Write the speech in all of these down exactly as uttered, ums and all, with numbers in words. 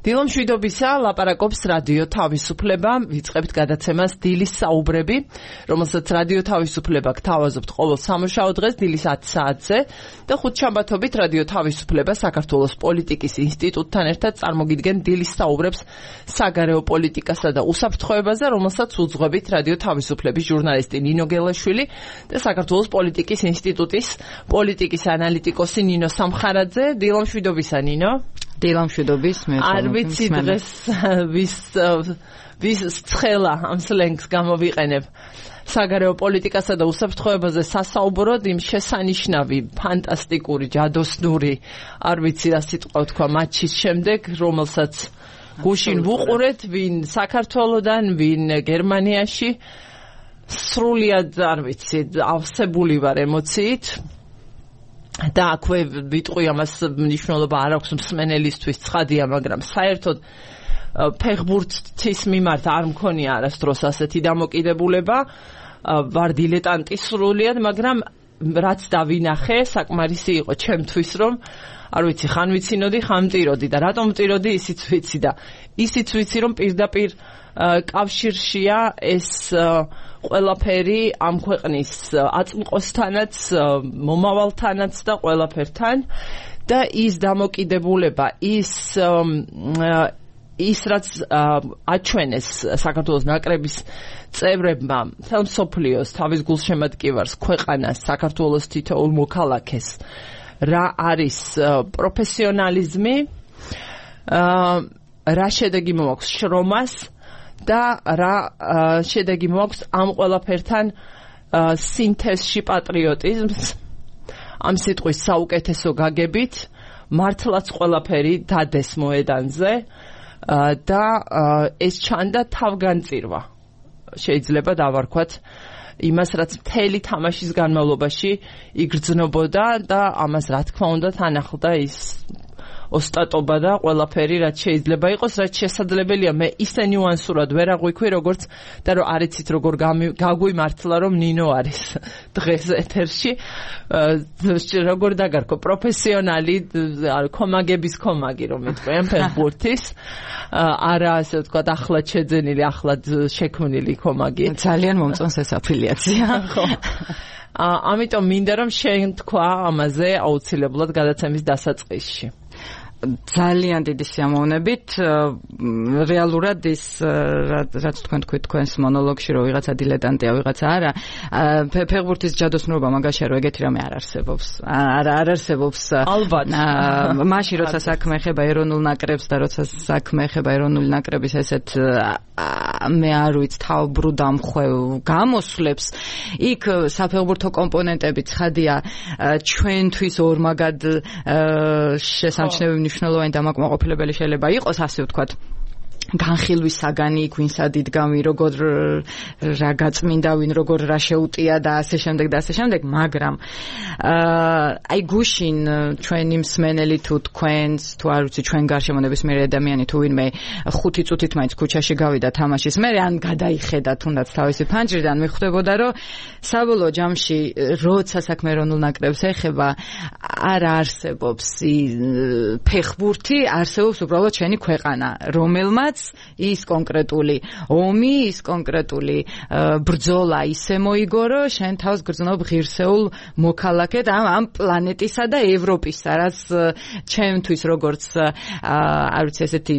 დილომშვიდობისა ლაპარაკობს რადიო თავისუფლება, ვიწყებთ გადაცემას დილის საუბრები, რომელსაც რადიო თავისუფლება გთავაზობთ ყოველ სამუშაო დღეს დილის ათი საათზე და ხუთშაბათობით რადიო თავისუფლება საქართველოს პოლიტიკის ინსტიტუტთან ერთად წარმოგიდგენ დილის საუბრებს საგარეო პოლიტიკასა და უსაფრთხოებაზე, რომელსაც უძღვებით რადიო თავისუფლების ჟურნალისტი ნინო გელაშვილი და საქართველოს პოლიტიკის ინსტიტუტის პოლიტიკის ანალიტიკოსი ნინო სამხარაძე. დილომშვიდობისა ნინო. დილამშვიდობის მე არ ვიცი დღეს ვის ვის ცხელა ამ სლენგს გამოვიყენებ საგარეო პოლიტიკასა და უსაფრთხოებაზე სასაუბროდ იმ შესანიშნავი ფანტასტიკური ჯადოსნური არ ვიცი რა სიტყვა თქვა მატჩის შემდეგ რომელსაც გუშინ ვუყურეთ ვინ საქართველოდან ვინ გერმანიაში სრულიად არ ვიცი ავსებული ვარ ემოციით და აქვე ვიტყვი ამას მნიშვნელობა არ აქვს მსმენელისთვის ცხადია, მაგრამ საერთოდ ფეხბურთის მიმართ არ მქონია არასდროს ასეთი დამოკიდებულება, ვარ დილეტანტი სრულიად, მაგრამ რაც დავინახე, საკმარისი იყო ჩემთვის, რომ არ ვიცი, ხან ვიცინოდი, ხან მტიროდი და რატომ მტიროდი, ისიც ვიცი და ისიც ვიცი, რომ პირდაპირ კავშირშია ეს ყველაფერი ამ ქვეყნის აწმყოსთანაც, მომავალთანაც და ყველაფერთან და ის დამოკიდებულება, ის ის რაც აჩვენეს საქართველოს ნაკრების წევრებმა მთელ მსოფლიოს თავის გულშემატკივარს ქვეყანას საქართველოს თითოეულ მოქალაქეს რა არის პროფესიონალიზმი, რა შედეგი მოაქვს შრომას და რა შედეგი მოაქვს ამ ყველაფერთან სინთეზში პატრიოტიზმს, ამ სიტყვის საუკეთესო გაგებით, მართლაც ყველაფერი დადეს მოედანზე და ეს ჩანდა თავგანწირვა. შეიძლება დავარქვათ იმას, რაც მთელი თამაშის განმავლობაში იგრძნობოდა და ამას რა თქმა უნდა თან ახლდა ის ოსტატობა და ყველაფერი რაც შეიძლება იყოს, რაც შესაძლებელია. მე ისე ნიუანსურად ვერ აღვიქვი, როგორც და რომ არ იცით როგორ გაგვიმართლა, რომ ნინო არის დღეს ეთერში. როგორ დაგარქო, პროფესიონალი, კომაგების კომაგი, რომ მეტყვიან ფეხბურთის. არა, ასე ვთქვათ, ახლად შეძენილი, ახლად შექმნილი კომაგი. ძალიან მომწონს ეს აფილიაცია. ხო. ამიტომ მინდა რომ შენ თქვა ამაზე აუცილებლად გადაცემის დასაწყისში. ძალიან დიდი სიამოვნებით რეალურად ის რაც თქვენ თქვით თქვენს მონოლოგში რომ ვიღაცა დილეტანტია ვიღაცა არა ფეხბურთის ჯადოსნურობა მაგაშია რომ ეგეთი რამე არ არსებობს არ არ არსებობს ალბათ მაშინ როცა საქმე ეხება ეროვნულ ნაკრებს და როცა საქმე ეხება ეროვნული ნაკრების ესეთ მე არ ვიცი თავბრუდ ამხვევ გამოსვლებს იქ საფეხბურთო კომპონენტები ცხადია ჩვენთვის ორმაგად შესამჩნევი მნიშვნელოვანი დამაკმაყოფილებელი შეიძლება იყოს, ასე ვთქვათ. განხილვის საგანი იქ ვინ სადიდგამი როგორ რა გაწმინდა ვინ როგორ რა შეუტია და ასე შემდეგ და ასე შემდეგ, მაგრამ აი გუშინ ჩვენი მსმენელი თუ თქვენს თუ არ ვიცი ჩვენ გარშემონების მე ადამიანი თუ ვინმე ხუთი წუთით მაინც ქუჩაში გავიდა თამაშის მერე ან გადაიხედა თუნდაც თავისი ფანჯრიდან მიხვდებოდა რომ საბოლოო ჯამში როცა საქმე ეროვნულ ნაკრებს ეხება არ არსებობს ფეხბურთი, არსებობს უბრალოდ ჩვენი ქვეყანა, რომელმაც ის კონკრეტული ომი, ის კონკრეტული ბრძოლა ისე მოიგო, რომ შენ თავს გრძნობ ღირსეულ მოქალაქედ ამ ამ პლანეტისა და ევროპისა, რაც ჩემთვის როგორც არ ვიცი ესეთი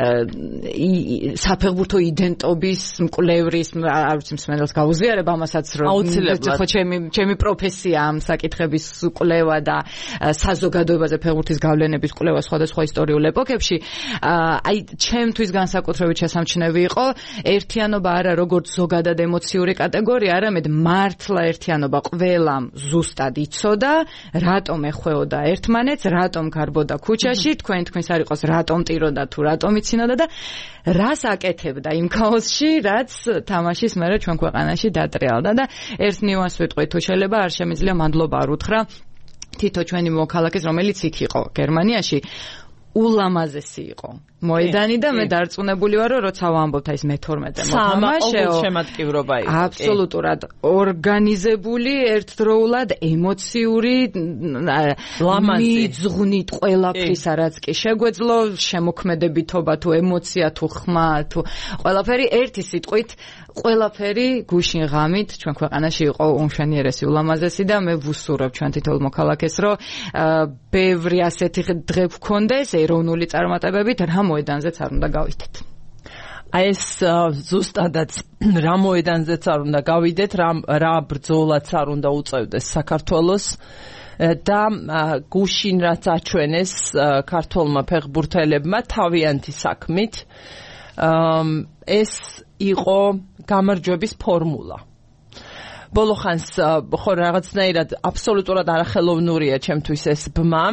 საფეხბურთო იდენტობის მკვლევრის, არ ვიცი მსმენელს გაუზიარებ ამასაც, რომ ხო ჩემი ჩემი პროფესია ამ საკითხების კვლევა და საზოგადოებაზე ფეხბურთის გავლენების კვლევა სხვადასხვა ისტორიულ ეპოქებში, აი ჩემთვის განსაკუთრებით შესამჩნევი იყო ერთიანობა არა როგორც ზოგადად ემოციური კატეგორია, არამედ მართლა ერთიანობა ყველამ ზუსტად იცოდა, რატომ ეხვეოდა ერთმანეთს, რატომ გარბოდა ქუჩაში, თქვენ თქვენს არ იყოს რატომ ტიროდა თუ რატომ იცინოდა და რას აკეთებდა იმ ქაოსში, რაც თამაშის მერე ჩვენ ქვეყანაში დატრიალდა და ერთ ნიუანს ვიტყვი, თუ შეიძლება არ შემიძლია მადლობა არ უთხრა თითო ჩვენი მოქალაქეს, რომელიც იქ იყო გერმანიაში, ულამაზესი იყო მოედანი და მე დარწმუნებული ვარ, რომ როცა ვამბობთ აი ეს მეთორმეტე მოთამაშეო, შემატკივრობა იყო. აბსოლუტურად ორგანიზებული, ერთდროულად ემოციური, მიძღვნით ყველაფრისა, რაც კი შეგვეძლო, შემოქმედებითობა თუ ემოცია თუ ხმა თუ ყველაფერი ერთი სიტყვით ყველაფერი გუშინ ღამით ჩვენ ქვეყანაში იყო უმშვენიერესი, ულამაზესი და მე ვუსურებ ჩვენ თითოეულ მოქალაქეს, რომ ბევრი ასეთი დღე გქონდეს ეროვნული წარმატებებით, რა მოედანზეც არ უნდა გავიდეთ. აი ეს ზუსტადაც რა მოედანზეც არ უნდა გავიდეთ, რა რა ბრძოლაც არ უნდა უწევდეს საქართველოს და გუშინ რაც აჩვენეს ქართველმა ფეხბურთელებმა თავიანთი საქმით, ეს იყო გამარჯვების ფორმულა. ბოლო ხანს ხო რაღაცნაირად აბსოლუტურად არახელოვნურია ჩემთვის ეს ბმა.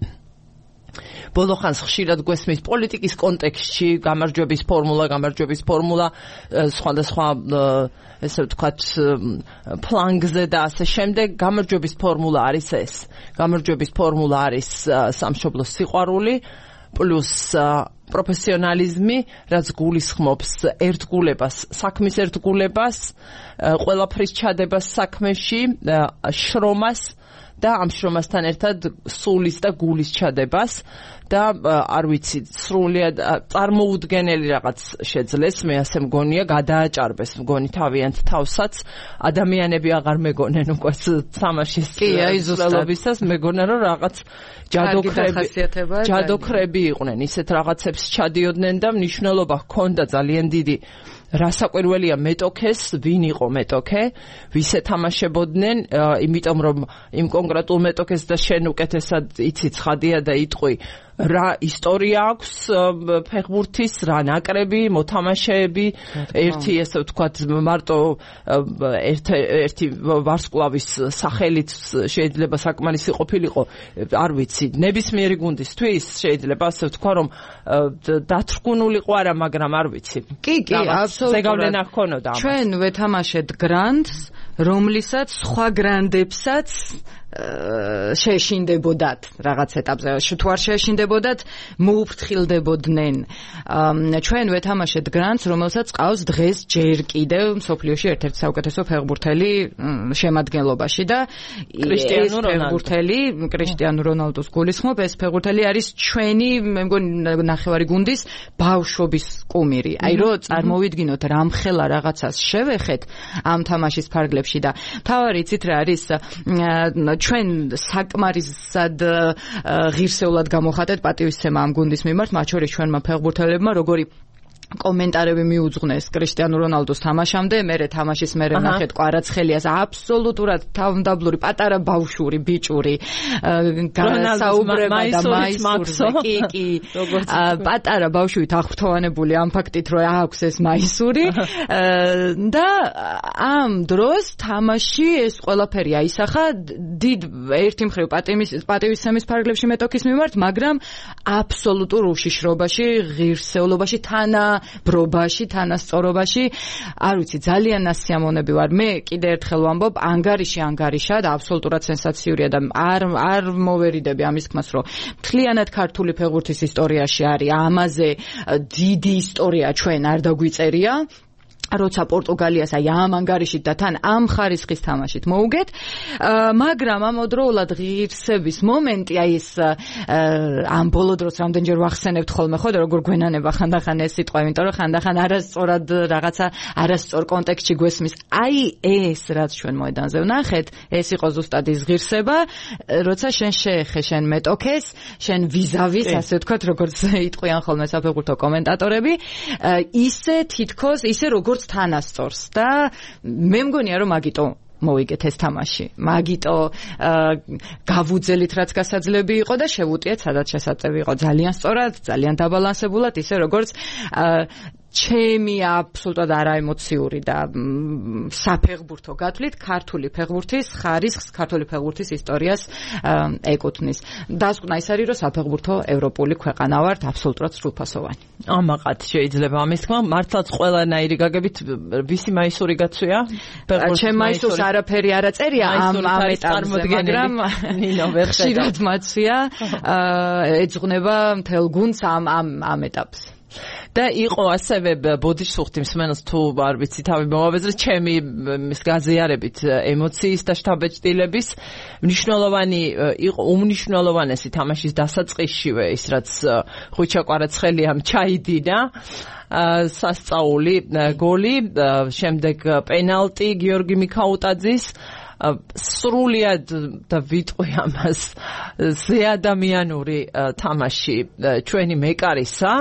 ბოლო ხანს ხშირად გვესმის პოლიტიკის კონტექსტში გამარჯვების ფორმულა, გამარჯვების ფორმულა სხვადასხვა ესე ვთქვათ ფლანგზე და ასე შემდეგ. გამარჯვების ფორმულა არის ეს. გამარჯვების ფორმულა არის სამშობლოს სიყვარული პლუს პროფესიონალიზმი, რაც გულისხმობს ერთგულებას, საქმის ერთგულებას, ყველაფრის ჩადებას საქმეში, შრომას და ამ შრომასთან ერთად სულის და გულის ჩადებას და არ ვიცი, სრულიად წარმოუდგენელი რაღაც შეძლეს, მე ასე მგონია, გადააჭარბეს მგონი თავიანთ თავსაც, ადამიანები აღარ მეგონენ უკვე თამაშის წლობისას, მეგონა რომ რაღაც ჯადოქრები ჯადოქრები იყვნენ, ისეთ რაღაცებს ჩადიოდნენ და მნიშვნელობა ჰქონდა ძალიან დიდი. რასაკვირველია მეტოქეს, ვინ იყო მეტოქე, ვის ეთამაშებოდნენ, იმიტომ რომ იმ კონკრეტულ მეტოქეს და შენ უკეთესად იცი ცხადია და იტყვი, რა ისტორია აქვს ფეხბურთის, რა ნაკრები, მოთამაშეები, ერთი ესე ვთქვათ მარტო ერთი ვარსკვლავის სახელით შეიძლება საკმარისი ყოფილიყო, არ ვიცი, ნებისმიერი გუნდისთვის შეიძლება ასე ვთქვა, რომ დათრგუნულიყო არა, მაგრამ არ ვიცი. კი, კი, აბსოლუტურად. ზეგავლენა ჰქონოდა ამას. ჩვენ ვეთამაშეთ გრანდს, რომლისაც სხვა გრანდებსაც შეშინდებოდათ რაღაც ეტაპზე, თუ არ შეშინდებოდათ, მოუფრთხილდებოდნენ. ჩვენ ვეთამაშეთ გრანდს, რომელსაც ყავს დღეს ჯერ კიდევ მსოფლიოში ერთ-ერთი საუკეთესო ფეხბურთელი შემადგენლობაში და ეს ფეხბურთელი კრისტიანო რონალდოს გულისხმობ, ეს ფეხბურთელი არის ჩვენი, მე მგონი ნახევარი გუნდის ბავშვობის კუმირი. აი რო წარმოვიდგინოთ რამხელა რაღაცას შევეხეთ ამ თამაშის ფარგლებში და თავარი იცით რა არის, ჩვენ საკმარისად ღირსეულად გამოხატეთ პატივისცემა ამ გუნდის მიმართ, მათ შორის ჩვენმა ფეხბურთელებმა, როგორი კომენტარები მიუძღვნეს კრისტიანო რონალდოს თამაშამდე, მერე თამაშის მერე ნახეთ კვარაცხელიას, აბსოლუტურად თავმდაბლური პატარა ბავშვური ბიჭური განსაუბრება და მაისურზე, კი, კი, პატარა ბავშვით აღფრთოვანებული ამ ფაქტით, რომ აქვს ეს მაისური და ამ დროს თამაში ეს ყველაფერი აისახა დიდ ერთი მხრივ პატივისცემის ფარგლებში მეტოქის მიმართ, მაგრამ აბსოლუტურ უშიშრობაში, ღირსეულობაში, თანა ბრობაში, თანასწორობაში, არ ვიცი, ძალიან ასიამონები ვარ. მე კიდე ერთხელ ვამბობ, ანგარიში ანგარიშა და აბსოლუტურად სენსაციურია და არ არ მოვერიდები ამის თქმას, რომ მთლიანად ქართული ფეხბურთის ისტორიაში არის ამაზე დიდი ისტორია ჩვენ არ დაგვიწერია. როცა პორტუგალიას აი ამ ანგარიშით და თან ამ ხარისხის თამაშით მოუგეთ, მაგრამ ამავდროულად ღირსების მომენტი, აი ეს ამ ბოლო დროს რამდენჯერ ვახსენებთ ხოლმე ხო და როგორ გვენანება ხანდახან ეს სიტყვა, იმიტომ რომ ხანდახან არასწორად რაღაცა არასწორ კონტექსტში გვესმის. აი ეს რაც ჩვენ მოედანზე ვნახეთ, ეს იყო ზუსტად ის ღირსება, როცა შენ შეეხე შენ მეტოქეს, შენ ვიზავის, ასე ვთქვათ, როგორც იტყვიან ხოლმე საფეხბურთო კომენტატორები, ისე თითქოს, ისე როგორც თანასწორს და მე მგონია რომ მაგიტო მოვიგეთ ეს თამაში. მაგიტო გავუძელით რაც გასაძლები იყო და შევუტიეთ სადაც შესაძლებელი იყო. ძალიან სწორად, ძალიან დაბალანსებულად, ისე როგორც ჩემი აბსოლუტურად არაემოციური და საფეხბურთო გათვლით ქართული ფეხბურთის ხარისხს, ქართული ფეხბურთის ისტორიას ეკუთვნის. დასკვნა ის არის, რომ საფეხბურთო ევროპული ქვეყანა ვართ, აბსოლუტურად სრულფასოვანი. ამაყად შეიძლება ამის თქმა, მართლაც ყველანაირი გაგებით ვისი მაისური გაცვია? ჩემ მაისურს არაფერი არ აწერია ამ ამ ეტაპზე, მაგრამ ნინო ვერ ხშირად მაცვია, ეძღვნება მთელ გუნდს ამ ამ ამ ეტაპზე. და იყო ასევე ბოდიშსუხთი მსმენელს თუ არ ვიცი თავი მომავეზრე ჩემი ის გაზიარებით ემოციის და შთაბეჭდილების მნიშვნელოვანი იყო უმნიშვნელოვანესი თამაშის დასაწყისშივე ის რაც ხვიჩა კვარაცხელიამ ჩაიდინა სასწაული გოლი შემდეგ პენალტი გიორგი მიქაუტაძის სრულიად და ვიტყვი ამას ზეადამიანური თამაში ჩვენი მეკარისა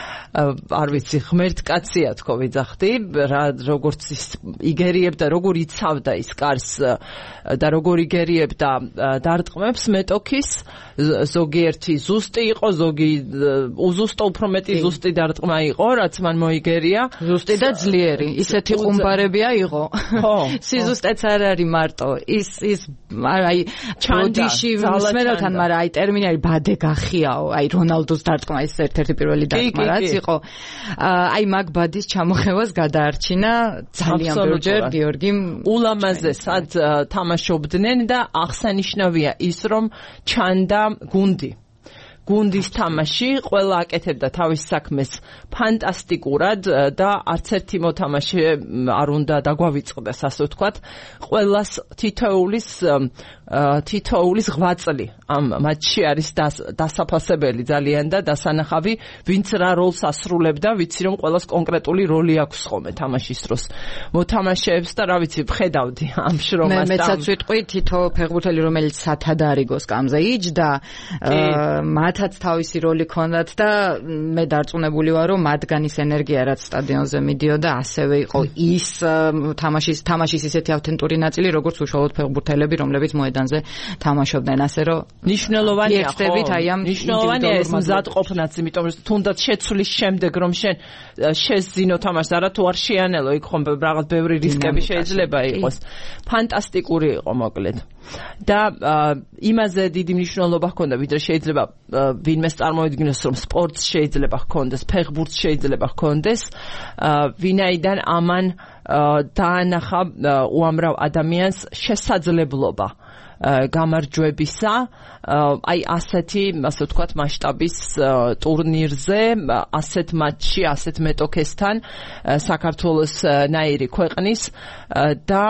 არ ვიცი ღმერთკაცია თქო ვიძახდი რა როგორც ის იგერიებდა როგორ იცავდა ის კარს და როგორ იგერიებდა დარტყმებს მეტოქის ზოგიერთი ზუსტი იყო ზოგი უზუსტო უფრო მეტი ზუსტი დარტყმა იყო რაც მან მოიგერია ზუსტი და ძლიერი ისეთი ხუმბარებია იყო ხო სიზუსტეც არ არის მარტო ის ის აი ჩანდიში მსმენელთან მაგრამ აი ტერმინი არის ბადე გახიაო აი რონალდოს დარტყმა ის ერთ-ერთი პირველი დარტყმა რაც იყო აი მაგ ბადის ჩამოხევას გადაარჩინა ძალიან ბევრჯერ გიორგიმ ულამაზე სად თამაშობდნენ და აღსანიშნავია ის რომ ჩანდა გუნდი გუნდის თამაში ყველა აკეთებდა თავის საქმეს ფანტასტიკურად და არც ერთი მოთამაშე არ უნდა დაგვავიწყდეს ასე ვთქვათ ყველას თითოეულის თითოეულის ღვაწლი ამ მატჩში არის დასაფასებელი ძალიან და დასანახავი ვინც რა როლს ასრულებდა ვიცი რომ ყველას კონკრეტული როლი აქვს ხოლმე თამაშის დროს მოთამაშეებს და რა ვიცი ვხედავდი ამ შრომას და მეცაც ვიტყვი თითო ფეხბურთელი რომელიც სათადარიგო სკამზე იჯდა მათაც თავისი როლი ქონდათ და მე დარწმუნებული ვარ რომ მათგან ის ენერგია რაც სტადიონზე მიდიოდა ასევე იყო ის თამაშის თამაშის ისეთი ავთენტური ნაწილი როგორც უშუალოდ ფეხბურთელები რომლებიც მოედანზე თამაშობდნენ ასე რომ ნიშნულოვანია ხო აი ამ ნიშნულოვანია ეს მზადყოფნაც იმიტომ რომ თუნდაც შეცვლის შემდეგ რომ შენ შეზინო თამაშს არა თუ არ შეანელო იქ ხომ რაღაც ბევრი რისკები შეიძლება იყოს ფანტასტიკური იყო მოკლედ და იმაზე დიდი მნიშვნელობა ჰქონდა ვიდრე შეიძლება ვინმეს წარმოედგინოს რომ სპორტს შეიძლება ჰქონდეს ფეხბურთს შეიძლება ჰქონდეს ვინაიდან ამან დაანახა უამრავ ადამიანს შესაძლებლობა გამარჯვებისა აი ასეთი ასე ვთქვათ მასშტაბის ტურნირზე ასეთ მატჩში ასეთ მეტოქესთან საქართველოს ნაირი ქვეყნის და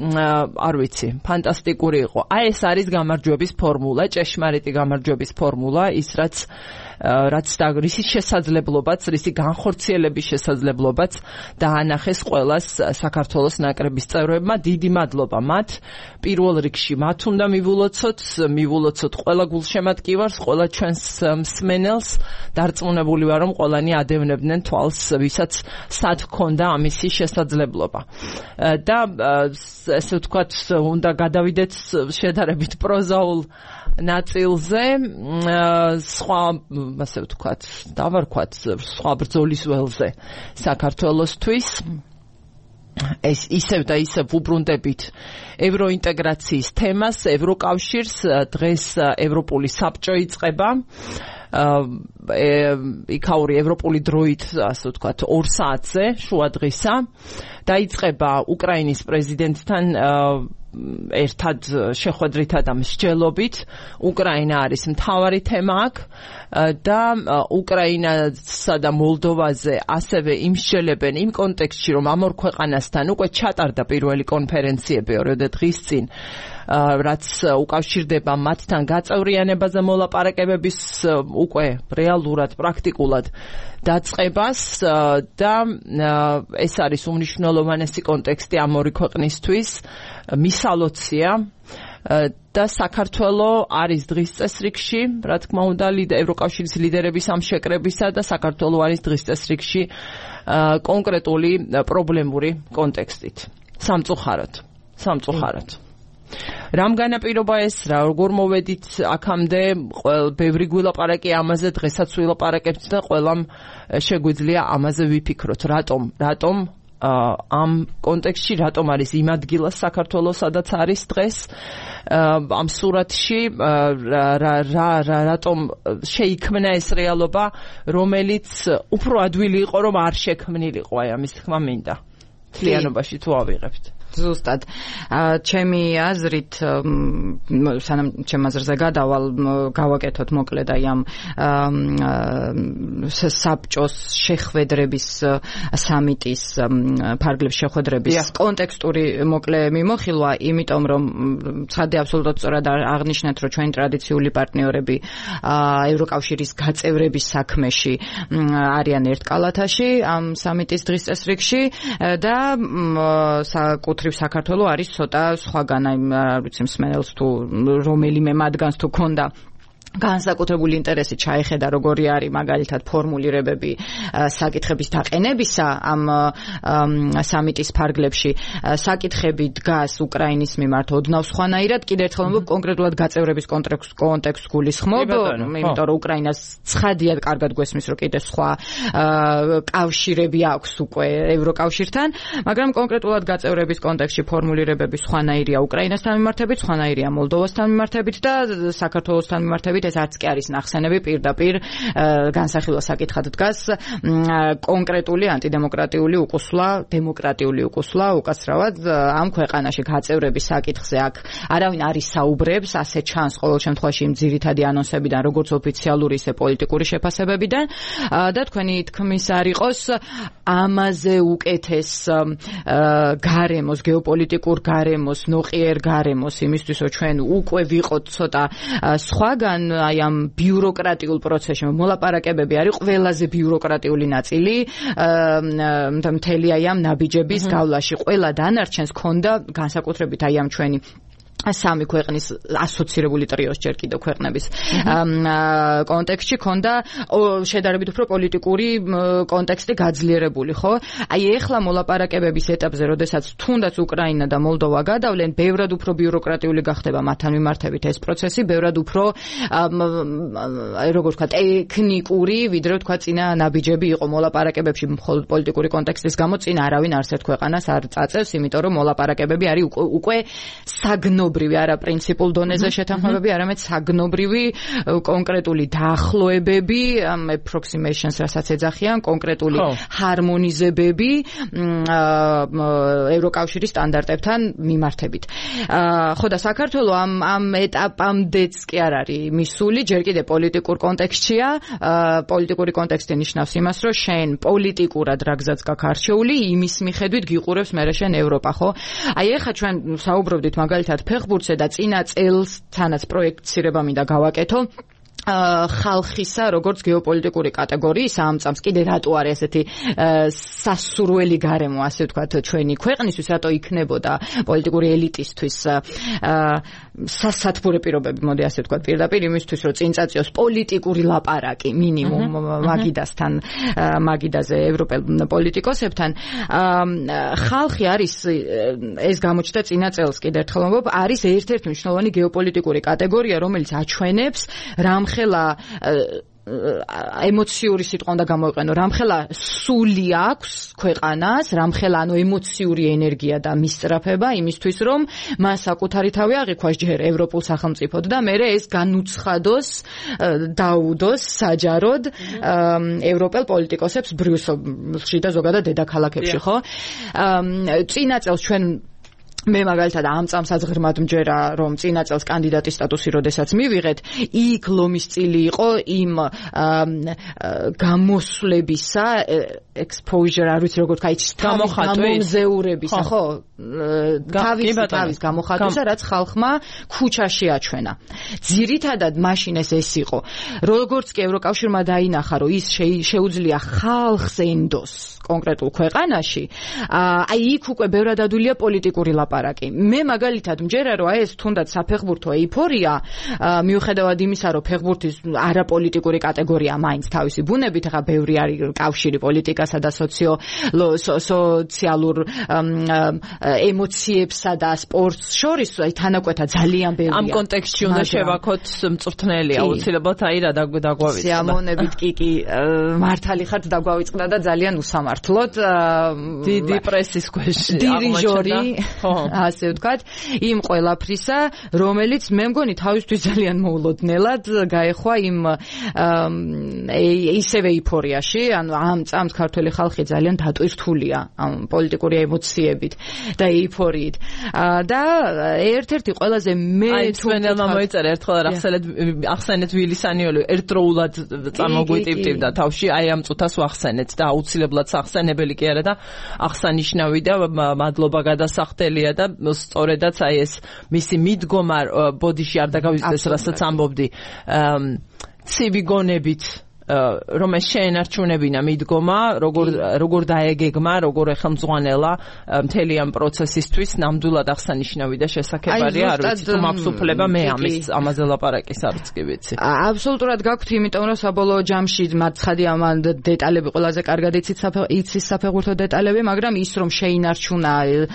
არ ვიცი ფანტასტიკური იყო აი ეს არის გამარჯვების ფორმულა ჭეშმარიტი გამარჯვების ფორმულა ის რაც რაც და რისი შესაძლებლობაც რისი განხორციელების შესაძლებლობაც დაანახეს ყველას საქართველოს ნაკრების წევრებმა დიდი მადლობა მათ პირველ რიგში მათ უნდა მივულოცოთ მივულოცოთ ყველა გულშემატკივარს ყველა ჩვენს მსმენელს დარწმუნებული ვარ რომ ყველანი ადევნებდნენ თვალს ვისაც სად ჰქონდა ამისი შესაძლებლობა და ესე ვთქვათ უნდა გადავიდეთ შედარებით პროზაულ ნაწილზე სხვა ასე ვთქვათ დავარქვათ სხვა ბრძოლის ველზე საქართველოსთვის ეს ისევ და ისევ უბრუნდებით ევროინტეგრაციის თემას ევროკავშირს დღეს ევროპული საბჭო იწყება იქაური ევროპული დროით ასე ვთქვათ ორ საათზე შუადღისა დაიწყება უკრაინის პრეზიდენტთან ერთად შეხვედრითა და მსჯელობით უკრაინა არის მთავარი თემა აქ და უკრაინასა და მოლდოვაზე ასევე იმსჯელებენ იმ კონტექსტში რომ ამ ორ ქვეყანასთან უკვე ჩატარდა პირველი კონფერენციები ორ-ორი დღის წინ რაც უკავშირდება მათთან გაწევრიანებაზე მოლაპარაკებების უკვე რეალურად პრაქტიკულად დაწყებას და ეს არის უმნიშვნელოვანესი კონტექსტი ამ ორი ქვეყნისთვის მისალოცია და საქართველოს არის დღის წესრიგში, რა თქმა უნდა, ევროკავშირის ლიდერების ამ შეკრებისა და საქართველოს არის დღის წესრიგში კონკრეტული პრობლემური კონტექსტით. სამწუხაროდ, სამწუხაროდ. რამ განაპირობა ეს რა როგორ მოვედით აქამდე ბევრი გვილაპარაკი ამაზე დღესაც ვილაპარაკებთ და ყველამ შეგვიძლია ამაზე ვიფიქროთ რატომ რატომ ამ კონტექსტში რატომ არის იმ ადგილას საქართველოს სადაც არის დღეს ამ სურათში რა რატომ შეიქმნა ეს რეალობა რომელიც უფრო ადვილი იყო რომ არ შექმნილიყო აი ამის თქმა მინდა თლიანობაში თუ ავიღებთ ზუსტად ჩემი აზრით სანამ ჩემ აზრზე გადავალ გავაკეთოთ მოკლედ აი ამ საბჭოს შეხვედრების სამიტის ფარგლებს შეხვედრების კონტექსტური მოკლე მიმოხილვა იმიტომ რომ ცხადია აბსოლუტურად სწორად აღნიშნეთ რომ ჩვენი ტრადიციული პარტნიორები ევროკავშირის გაწევრების საქმეში არიან ერთ კალათაში ამ სამიტის დღის წესრიგში და საკუთრივ საქართველოს არის ცოტა სხვაგან აი არ ვიცი მსმენელს თუ რომელიმე მათგანს თუ ქონდა განსაკუთრებული ინტერესი ჩაეხედა როგორი არის მაგალითად ფორმულირებები საკითხების დაყენებისა ამ სამიტის ფარგლებში საკითხები დგას უკრაინის მიმართ ოდნავ სხვანაირად კიდევ ერთხელ ვამბობ კონკრეტულად გაწევრების კონტექსტს გულისხმობ იმიტომ რომ უკრაინას ცხადია კარგად გვესმის რომ კიდევ სხვა კავშირები აქვს უკვე ევროკავშირთან მაგრამ კონკრეტულად გაწევრების კონტექსტში ფორმულირებები სხვანაირია უკრაინასთან მიმართებით სხვანაირია მოლდოვასთან მიმართებით და საქართველოსთან მიმართებით ეს არც კი არის ნახსენები პირდაპირ განსახილვა საკითხად დგას კონკრეტული ანტიდემოკრატიული უკუსვლა დემოკრატიული უკუსვლა უკაცრავად ამ ქვეყანაში გაწევრების საკითხზე აქ არავინ არის საუბრებს ასე ჩანს ყოველ შემთხვევაში იმ ძირითადი ანონსებიდან როგორც ოფიციალური ისე პოლიტიკური შეფასებებიდან და თქვენი თქმის არ იყოს ამაზე უკეთეს გარემოს გეოპოლიტიკურ გარემოს ნოყიერ გარემოს იმისთვის რომ ჩვენ უკვე ვიყოთ ცოტა სხვაგან აი ამ ბიუროკრატიულ პროცესში მოლაპარაკებები არის ყველაზე ბიუროკრატიული ნაწილი მთელი აი ამ ნაბიჯების გავლაში ყველა დანარჩენს ქონდა განსაკუთრებით აი ამ ჩვენი სამი ქვეყნის ასოცირებული ტრიოს ჯერ კიდევ ქვეყნების კონტექსტში ქონდა შედარებით უფრო პოლიტიკური კონტექსტი გაძლიერებული ხო აი ეხლა მოლაპარაკებების ეტაპზე როდესაც თუნდაც უკრაინა და მოლდოვა გადავლენ ბევრად უფრო ბიუროკრატიული გახდება მათთან მიმართებით ეს პროცესი ბევრად უფრო როგორ ვთქვა ტექნიკური ვიდრე ვთქვა წინა ნაბიჯები იყო მოლაპარაკებებში მხოლოდ პოლიტიკური კონტექსტის გამო წინ არავინ არც ერთ ქვეყანას არ წაწევს იმიტომ რომ მოლაპარაკებები არის უკვე საგნო ბრივი არა პრინციპულ დონეზე შეთანხმებები, არამედ საგნობრივი კონკრეტული დაახლოებები, approximations რასაც ეძახიან, კონკრეტული ჰარმონიზებები ევროკავშირის სტანდარტებთან მიმართებით. ხო და საქართველოს ამ ამ ეტაპამდეც კი არ არის მისული, ჯერ კიდევ პოლიტიკურ კონტექსტშია, პოლიტიკური კონტექსტი ნიშნავს იმას, რომ შენ პოლიტიკურად რა გზაც გაქვს არჩეული, იმის მიხედვით გიყურებს მერე შენ ევროპა, ხო? აი ეხლა ჩვენ საუბრობდით მაგალითად ფეხბურთზე და წინა წელსთანაც პროექტირება მინდა გავაკეთო ხალხისა როგორც გეოპოლიტიკური კატეგორიის ამ წამს კიდე რატო არის ესეთი სასურველი გარემო ასე ვთქვათ ჩვენი ქვეყნისთვის რატო იქნებოდა პოლიტიკური ელიტისთვის სასათბურე პირობები მოდი ასე ვთქვათ პირდაპირ იმისთვის რომ წინ წაწიოს პოლიტიკური ლაპარაკი მინიმუმ მაგიდასთან მაგიდაზე ევროპელ პოლიტიკოსებთან ხალხი არის ეს გამოჩნდა წინა წელს კიდე ერთხელ ვამბობ არის ერთ-ერთი მნიშვნელოვანი გეოპოლიტიკური კატეგორია რომელიც აჩვენებს რამ ხელა ემოციური სიტყვა უნდა გამოვიყენო რამხელა სული აქვს ქვეყანას რამხელა ანუ ემოციური ენერგია და მისწრაფება იმისთვის რომ მან საკუთარი თავი აღიქვას ჯერ ევროპულ სახელმწიფოდ და მერე ეს განუცხადოს დაუდოს საჯაროდ ევროპელ პოლიტიკოსებს ბრიუსელში და ზოგადად დედაქალაქებში ხო წინა წელს ჩვენ მე მაგალითად ამ წამსაც ღრმად მჯერა რომ წინა წელს კანდიდატის სტატუსი როდესაც მივიღეთ იქ ლომის წილი იყო იმ გამოსვლებისა exposure არ ვიცი როგორ თქვა გამომზეურებისა ხო თავის თავის გამოხატვისა რაც ხალხმა ქუჩაში აჩვენა ძირითადად მაშინ ეს ეს იყო როგორც კი ევროკავშირმა დაინახა რომ ის შეუძლია ხალხს ენდოს კონკრეტულ ქვეყანაში აი იქ უკვე ბევრად ადვილია პოლიტიკური ლაპარაკი ელაპარაკი. მე მაგალითად მჯერა რომ აი ეს თუნდაც საფეხბურთო ეიფორია მიუხედავად იმისა რომ ფეხბურთის არაპოლიტიკური კატეგორია მაინც თავისი ბუნებით ახლა ბევრი არის კავშირი პოლიტიკასა და სოციო სოციალურ ემოციებსა და სპორტს შორის აი თანაკვეთა ძალიან ბევრია. ამ კონტექსტში უნდა შევაქოთ მწვრთნელი აუცილებლად აი რა დაგვავიწყდა. სიამოვნებით კი კი მართალი ხართ დაგვავიწყდა და ძალიან უსამართლოდ დიდი პრესის ქვეშ დირიჟორი ასე ვთქვათ იმ ყველაფრისა რომელიც მე მგონი თავისთვის ძალიან მოულოდნელად გაეხვა იმ ისევე ეიფორიაში ანუ ამ წამს ქართული ხალხი ძალიან დატვირთულია ამ პოლიტიკური ემოციებით და ეიფორიით და ერთ-ერთი ყველაზე მე თუნდაც მოიწერა ერთხელ ახსენეთ ახსენეთ ვილისანიოლი ერთდროულად წამოგვიტივტივდა თავში აი ამ წუთას ვახსენეთ და აუცილებლად სახსენებელი კი არა და აღსანიშნავი და მადლობა გადასახდელია და სწორედაც აი ეს მისი მიდგომა ბოდიში არ დაგავიწყდეს რასაც ამბობდი ცივი გონებით რომ ეს შეენარჩუნებინა მიდგომა როგორ როგორ დაეგეგმა როგორ ეხელმძღვანელა მთელი ამ პროცესისთვის ნამდვილად აღსანიშნავი და შესაძლებელია არ ვიცი თუ მაქვს უფლება მე ამის ამაზე ლაპარაკის არც კი ვიცი აბსოლუტურად გაქვთ იმიტომ რომ საბოლოო ჯამში მათ ცხადია ამ დეტალები ყველაზე კარგად იცით იცის საფეხბურთო დეტალები მაგრამ ის რომ შეინარჩუნა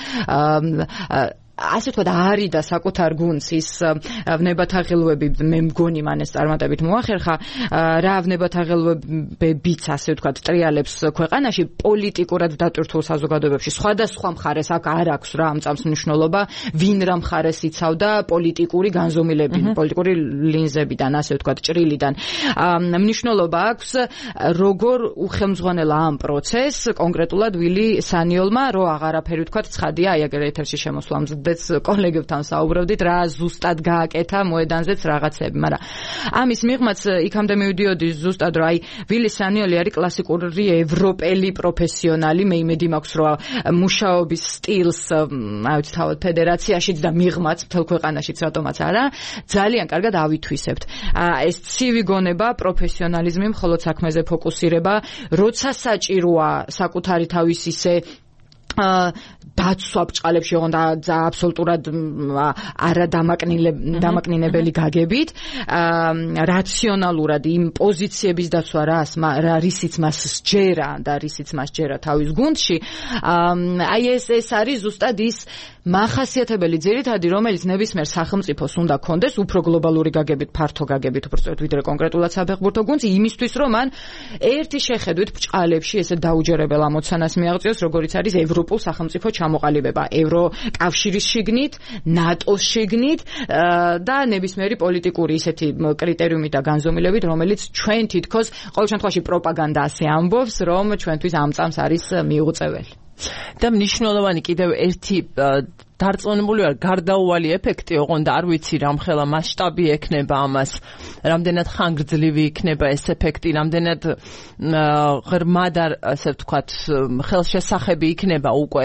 ასე თქვა არის და საკუთარ გუნდს ის ვნებათაღელვები მე მგონი მან ეს წარმატებით მოახერხა რა ვნებათაღელვებებიც ასე თქვა ტრიალებს ქვეყანაში პოლიტიკურად დატვირთულ საზოგადოებებში სხვადასხვა მხარეს აქ არ აქვს რა ამ წამს მნიშვნელობა ვინ რა მხარეს იცავდა პოლიტიკური განზომილებიდან პოლიტიკური ლინზებიდან ასე თქვა ჭრილიდან მნიშვნელობა აქვს როგორ უხელმძღვანელა ამ პროცესს კონკრეტულად ვილი სანიოლმა რო აღარაფერი თქვა ცხადია აი ეგრე ეთერში შემოსვლამ კოლეგებთან საუბრობდით რა ზუსტად გააკეთა მოედანზეც რაღაცები, მაგრამ ამის მიღმაც იქამდე მივდიოდი ზუსტად რომ აი ვილი სანიოლი არის კლასიკური ევროპელი პროფესიონალი, მე იმედი მაქვს რომ მუშაობის სტილს აი ვიცი თავად ფედერაციაშიც და მიღმაც მთელ ქვეყანაშიც რატომაც არა, ძალიან კარგად ავითვისებთ. ეს ცივი გონება, პროფესიონალიზმი, მხოლოდ საქმეზე ფოკუსირება, როცა საჭიროა საკუთარი თავის ისე დაცვა ბჭყალებში ოღონდ და აბსოლუტურად არა დამაკნინებელი გაგებით რაციონალურად იმ პოზიციების დაცვა რას რისიც მას სჯერა და რისიც მას სჯერა თავის გუნდში აი ეს ეს არის ზუსტად ის მახასიათებელი ძირითადი რომელიც ნებისმიერ სახელმწიფოს უნდა კონდეს უფრო გლობალური გაგებით ფართო გაგებით უბრალოდ ვიდრე კონკრეტულად საფეხბურთო გუნდს იმისთვის რომ მან ერთი შეხედვით ბჭყალებში ესე დაუჯერებელ ამოცანას მიაღწიოს როგორიც არის ევროპულ სახელმწიფო ჩამოყალიბება ევროკავშირის შიგნით, ნატოს შიგნით და ნებისმიერი პოლიტიკური ისეთი კრიტერიუმით და განზომილებით, რომელიც ჩვენ თითქოს ყოველ შემთხვევაში პროპაგანდა ასე ამბობს, რომ ჩვენთვის ამ წამს არის მიუღწეველი. და მნიშვნელოვანი კიდევ ერთი დარწმუნებული ვარ გარდაუვალი ეფექტი ოღონდ არ ვიცი რამხელა მასშტაბი ექნება ამას რამდენად ხანგრძლივი იქნება ეს ეფექტი რამდენად ღრმა და ასე ვთქვათ ხელშესახები იქნება უკვე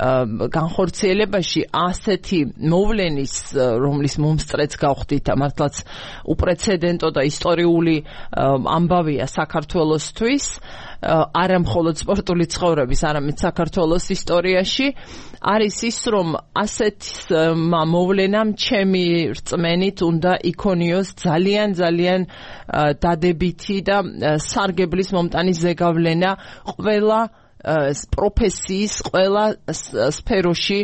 განხორციელებაში ასეთი მოვლენის რომლის მომსწრეც გავხდით მართლაც უპრეცედენტო და ისტორიული ამბავია საქართველოსთვის არა მხოლოდ სპორტული ცხოვრების არამედ საქართველოს ისტორიაში არის ის რომ ასეთ მოვლენამ ჩემი რწმენით უნდა იქონიოს ძალიან ძალიან დადებითი და სარგებლის მომტანი ზეგავლენა ყველა პროფესიის ყველა სფეროში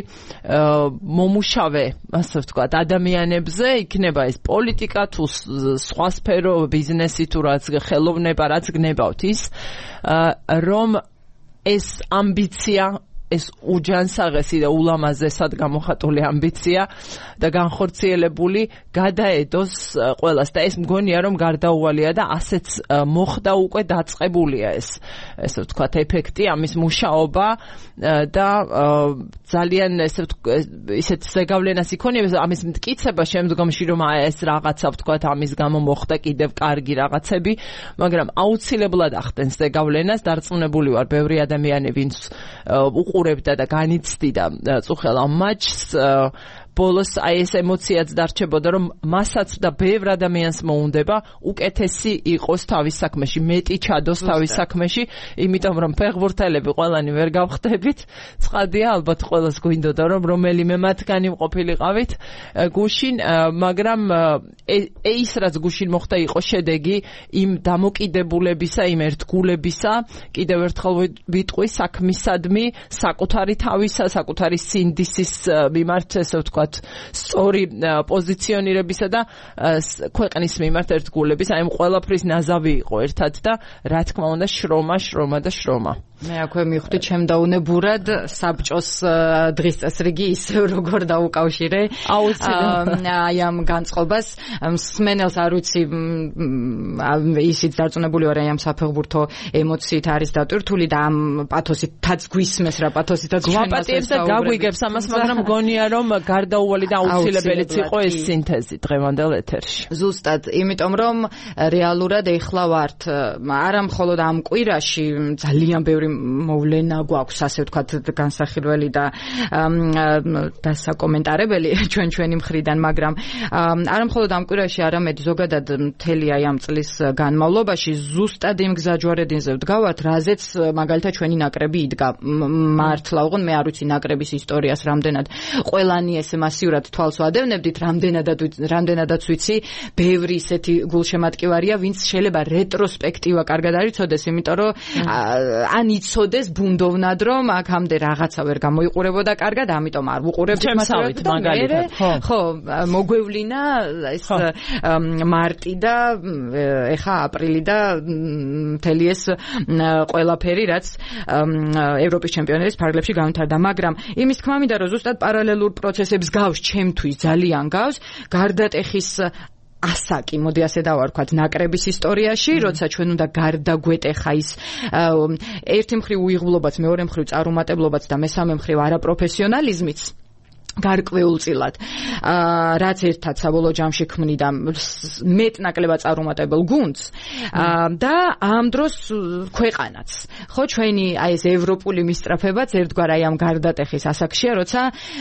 მომუშავე ასე ვთქვათ ადამიანებზე იქნება ეს პოლიტიკა თუ სხვა სფერო ბიზნესი თუ რაც ხელოვნება რაც გნებავთ ის რომ ეს ამბიცია ეს უჯანსაღესი და ულამაზესად გამოხატული ამბიცია და განხორციელებული გადაედოს ყველას და ეს მგონია რომ გარდაუვალია და ასეც მოხდა უკვე დაწყებულია ეს ესე ვთქვათ ეფექტი ამის მუშაობა და ძალიან ესე ისეთ ზეგავლენას იქონიებს ამის მტკიცება შემდგომში რომ ეს რაღაცა ვთქვათ ამის გამო მოხდა კიდევ კარგი რაღაცები მაგრამ აუცილებლად ახდენს ზეგავლენას დარწმუნებული ვარ ბევრი ადამიანი ვინც უყურებდა და განიცდიდა წუხელ ამ მატჩს ბოლოს აი ეს ემოციაც დარჩებოდა, რომ მასაც და ბევრ ადამიანს მოუნდება უკეთესი იყოს თავის საქმეში, მეტი ჩადოს თავის საქმეში, იმიტომ რომ ფეხბურთელები ყველანი ვერ გავხდებით. ცხადია, ალბათ ყველას გვინდოდა რომ რომელიმე მათგანი მყოფილიყავით გუშინ, მაგრამ ეს რაც გუშინ მოხდა იყო შედეგი იმ დამოკიდებულებისა, იმ ერთგულებისა, კიდევ ერთხელ ვიტყვი საქმისადმი, საკუთარი თავისა, საკუთარი სინდისის მიმართ, ესე ვთქვათ, სწორი პოზიციონირებისა და ქვეყნის მიმართ ერთგულების, აი ამ ყველაფრის ნაზავი იყო ერთად და რა თქმა უნდა შრომა, შრომა და შრომა. მე აქვე მივხვდი ჩემდაუნებურად საბჭოს დღის წესრიგი ისევ როგორ დაუკავშირე აი ამ განწყობას. მსმენელს არ ვიცი ისიც დარწმუნებული ვარ აი ამ საფეხბურთო ემოციით არის დატვირთული და ამ პათოსითაც გვისმეს რა პათოსითაც გვაპატიებს და გაგვიგებს ამას, მაგრამ მგონია რომ გარდაუვალი და აუცილებელიც იყო ეს სინთეზი დღევანდელ ეთერში. ზუსტად, იმიტომ რომ რეალურად ეხლა ვართ არა მხოლოდ ამ კვირაში ძალიან ბევრი მოვლენა გვაქვს, ასე ვთქვათ, განსახილველი და დასაკომენტარებელი ჩვენ ჩვენი მხრიდან, მაგრამ არა მხოლოდ ამ კვირაში, არამედ ზოგადად მთელი აი ამ წლის განმავლობაში ზუსტად იმ გზაჯვარედინზე ვდგავართ, რაზეც მაგალითად ჩვენი ნაკრები იდგა. მართლა უღონ მე არ ვიცი ნაკრების ისტორიას რამდენად ყველანი ესე მასიურად თვალს ვადევნებდით, რამდენადაც რამდენადაც ვიცი, ბევრი ისეთი გულშემატკივარია, ვინც შეიძლება რეტროსპექტივა კარგად არ იცოდეს, იმიტომ რომ ან იცოდეს ბუნდოვნად, რომ აქამდე რაღაცა ვერ გამოიყურებოდა კარგად, ამიტომ არ ვუყურებდით მასალით მაგალითად. ხო, მოგვევლინა ეს მარტი და ეხა აპრილი და მთელი ეს ყველაფერი, რაც ევროპის ჩემპიონატის ფარგლებში განვითარდა, მაგრამ იმის თქმა მინდა, რომ ზუსტად პარალელურ პროცესებს გავს, ჩემთვის ძალიან გავს, გარდატეხის ასაკი, მოდი ასე დავარქვათ, ნაკრების ისტორიაში, როცა ჩვენ უნდა გარდაგვეტეხა ის ერთი მხრივ უიღბლობაც, მეორე მხრივ წარუმატებლობაც და მესამე მხრივ არაპროფესიონალიზმიც გარკვეულწილად, რაც ერთად საბოლოო ჯამში ქმნიდა მეტნაკლებად წარუმატებელ გუნდს და ამ დროს ქვეყანაც. ხო, ჩვენი აი ეს ევროპული მისწრაფებაც ერთგვარ აი ამ გარდატეხის ასაკშია, როცა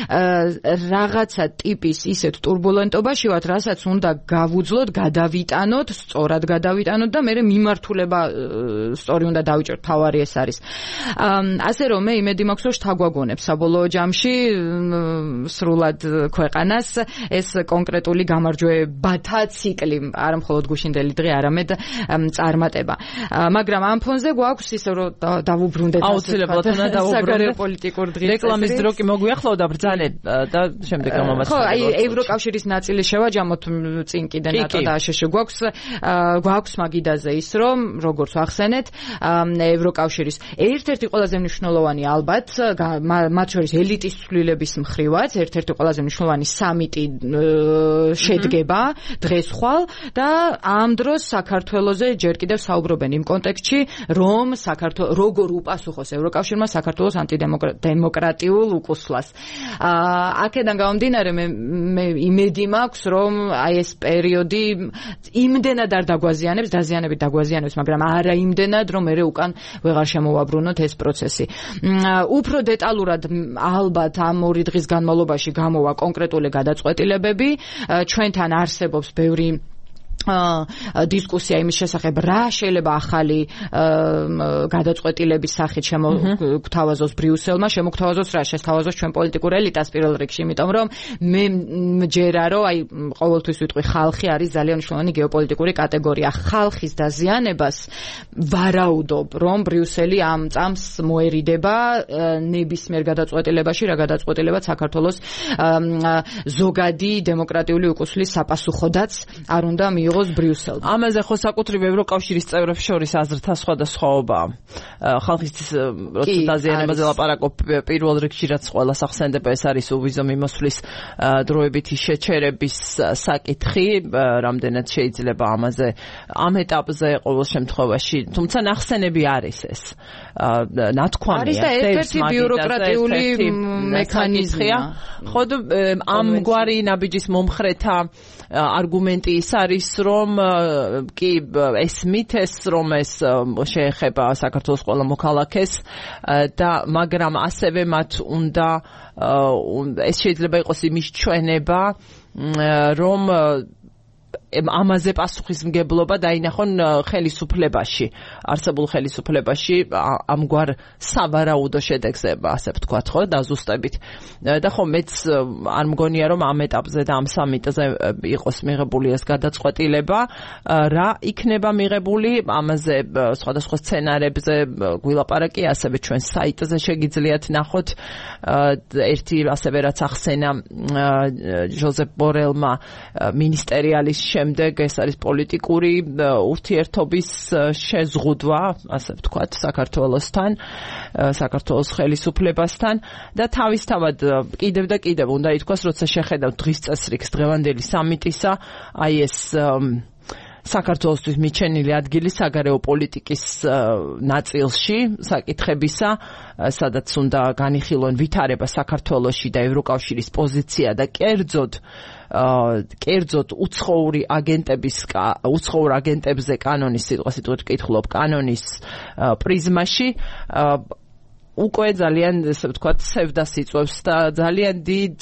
რაღაცა ტიპის ისეთ ტურბულენტობაში ვართ, რასაც უნდა გავუძლოთ, გადავიტანოთ, სწორად გადავიტანოთ და მერე მიმართულება სწორი უნდა დავიჭერთ, თავარი ეს არის. ასე რომ მე იმედი მაქვს, რომ შთაგვაგონებს საბოლოო ჯამში სრულად ქვეყანას ეს კონკრეტული გამარჯვებათა ციკლი, არა მხოლოდ გუშინდელი დღე, არამედ წარმატება. მაგრამ ამ ფონზე გვაქვს ისე რომ დავუბრუნდეთ აუცილებლად უნდა დავუბრუნდეთ პოლიტიკურ დღის რეკლამის დრო კი მოგვიახლოვდა ბრძანეთ და შემდეგ ამას ხო, აი ევროკავშირის ნაწილი შევაჯამოთ წინ კიდე ნატო და აშშ გვაქვს გვაქვს მაგიდაზე ის რომ როგორც ვახსენეთ ევროკავშირის ერთ-ერთი ყველაზე მნიშვნელოვანი ალბათ მათ შორის ელიტის ცვლილების მხრივაც ერთ-ერთი ყველაზე მნიშვნელოვანი სამიტი შედგება დღეს ხვალ და ამ დროს საქართველოზე ჯერ კიდევ საუბრობენ იმ კონტექსტში, რომ საქართველო როგორ უპასუხოს ევროკავშირმა საქართველოს ანტიდემოკრატიულ უკუსლას. აქედან გამომდინარე მე იმედი მაქვს, რომ აი ეს პერიოდი იმდენად არ დაგვაზიანებს, დაზიანებით დაგვაზიანებს, მაგრამ არა იმდენად, რომ მე უკან ვეღარ შემოვაბრუნოთ ეს პროცესი. უფრო დეტალურად ალბათ ამ ორი დღის განმავლობაში გამოვა კონკრეტული გადაწყვეტილებები, ჩვენთან არსებობს ბევრი დისკუსია იმის შესახებ, რა შეიძლება ახალი გადაწყვეტილების სახით შემოგთავაზოს ბრიუსელმა, შემოგთავაზოს რა, შესთავაზოს ჩვენ პოლიტიკურ ელიტას პირველ რიგში, იმიტომ რომ მე მჯერა, რომ აი ყოველთვის ვიტყვი, ხალხი არის ძალიან მნიშვნელოვანი გეოპოლიტიკური კატეგორია. ხალხის დაზიანებას ვარაუდობ, რომ ბრიუსელი ამ წამს მოერიდება ნებისმიერ გადაწყვეტილებაში, რა გადაწყვეტილებაც საქართველოს ზოგადი დემოკრატიული უკუსლის საპასუხოდაც არ უნდა მიიღოს ბრიუსელმა. ამაზე ხო საკუთრივ ევროკავშირის წევრებს შორის აზრთა სხვადასხვაობაა. ხალხის დაზიანებაზე ლაპარაკობ პირველ რიგში, რაც ყველას ახსენდება, ეს არის უვიზო მიმოსვლის დროებითი შეჩერების საკითხი, რამდენად შეიძლება ამაზე ამ ეტაპზე ყოველ შემთხვევაში, თუმცა ნახსენები არის ეს. ნათქვამია. არის და ერთ-ერთი ბიუროკრატიული მექანიზმია. ხო, ამგვარი ნაბიჯის მომხრეთა არგუმენტი ის არის, რომ კი ეს მითეს, რომ ეს შეეხება საქართველოს ყველა მოქალაქეს და მაგრამ ასევე მათ უნდა ეს შეიძლება იყოს იმის ჩვენება, რომ ამაზე პასუხისმგებლობა დაინახონ ხელისუფლებაში, არსებულ ხელისუფლებაში ამგვარ სავარაუდო შედეგზე, ასე ვთქვათ, ხო, დაზუსტებით. და ხო, მეც არ მგონია, რომ ამ ეტაპზე და ამ სამიტზე იყოს მიღებული ეს გადაწყვეტილება, რა იქნება მიღებული, ამაზე სხვადასხვა სცენარებზე გვილაპარაკი, ასევე ჩვენ საიტზე შეგიძლიათ ნახოთ. ერთი ასევე რაც ახსენა ჟოზეფ ბორელმა მინისტერიალის შემდეგ ეს არის პოლიტიკური ურთიერთობის შეზღუდვა, ასე ვთქვათ, საქართველოსთან, საქართველოს ხელისუფლებასთან და თავისთავად კიდევ და კიდევ უნდა ითქვას, როცა შეხედავთ დღის წესრიგს დღევანდელი სამიტისა, აი ეს საქართველოსთვის მიჩენილი ადგილი საგარეო პოლიტიკის ნაწილში საკითხებისა, სადაც უნდა განიხილონ ვითარება საქართველოში და ევროკავშირის პოზიცია და კერძოდ კერძოდ უცხოური აგენტების უცხოურ აგენტებზე კანონის სიტყვასიტყვით ვკითხულობ კანონის პრიზმაში უკვე ძალიან ესე ვთქვათ სევდას იწვევს და ძალიან დიდ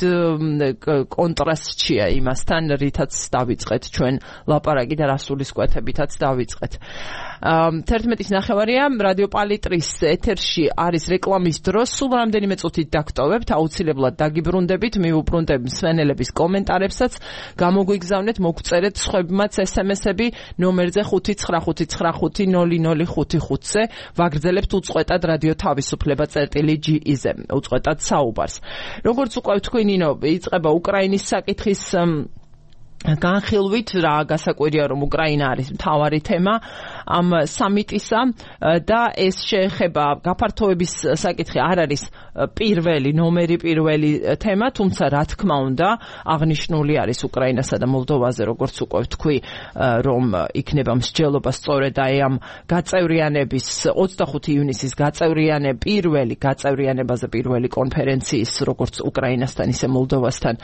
კონტრასტშია იმასთან, რითაც დავიწყეთ ჩვენ ლაპარაკი და რასულის კვეთებითაც დავიწყეთ. თერთმეტის ნახევარია რადიო პალიტრის ეთერში არის რეკლამის დრო, სულ რამდენიმე წუთით დაგტოვებთ, აუცილებლად დაგიბრუნდებით, მივუბრუნდებ მსმენელების კომენტარებსაც, გამოგვიგზავნეთ, მოგწერეთ სხვებმაც ესემესები ნომერზე ხუთი ცხრა ხუთი ცხრა ხუთი ნული ნული ხუთი ხუთზე, ვაგრძელებთ უწყვეტად რადიო თავისუფლება წერტილი ჯი-ზე, უწყვეტად საუბარს. როგორც უკვე თქვი, ნინო, იწყება უკრაინის საკითხის განხილვით, რა გასაკვირია, რომ უკრაინა არის მთავარი თემა ამ სამიტისა და ეს შეეხება გაფართოების საკითხი არ არის პირველი, ნომერი პირველი თემა, თუმცა რა თქმა უნდა, აღნიშნული არის უკრაინასა და მოლდოვაზე, როგორც უკვე ვთქვი, რომ იქნება მსჯელობა სწორედ აი ამ გაწევრიანების ოცდახუთი ივნისის გაწევრიანება, პირველი გაწევრიანებაზე პირველი კონფერენციის, როგორც უკრაინასთან, ისე მოლდოვასთან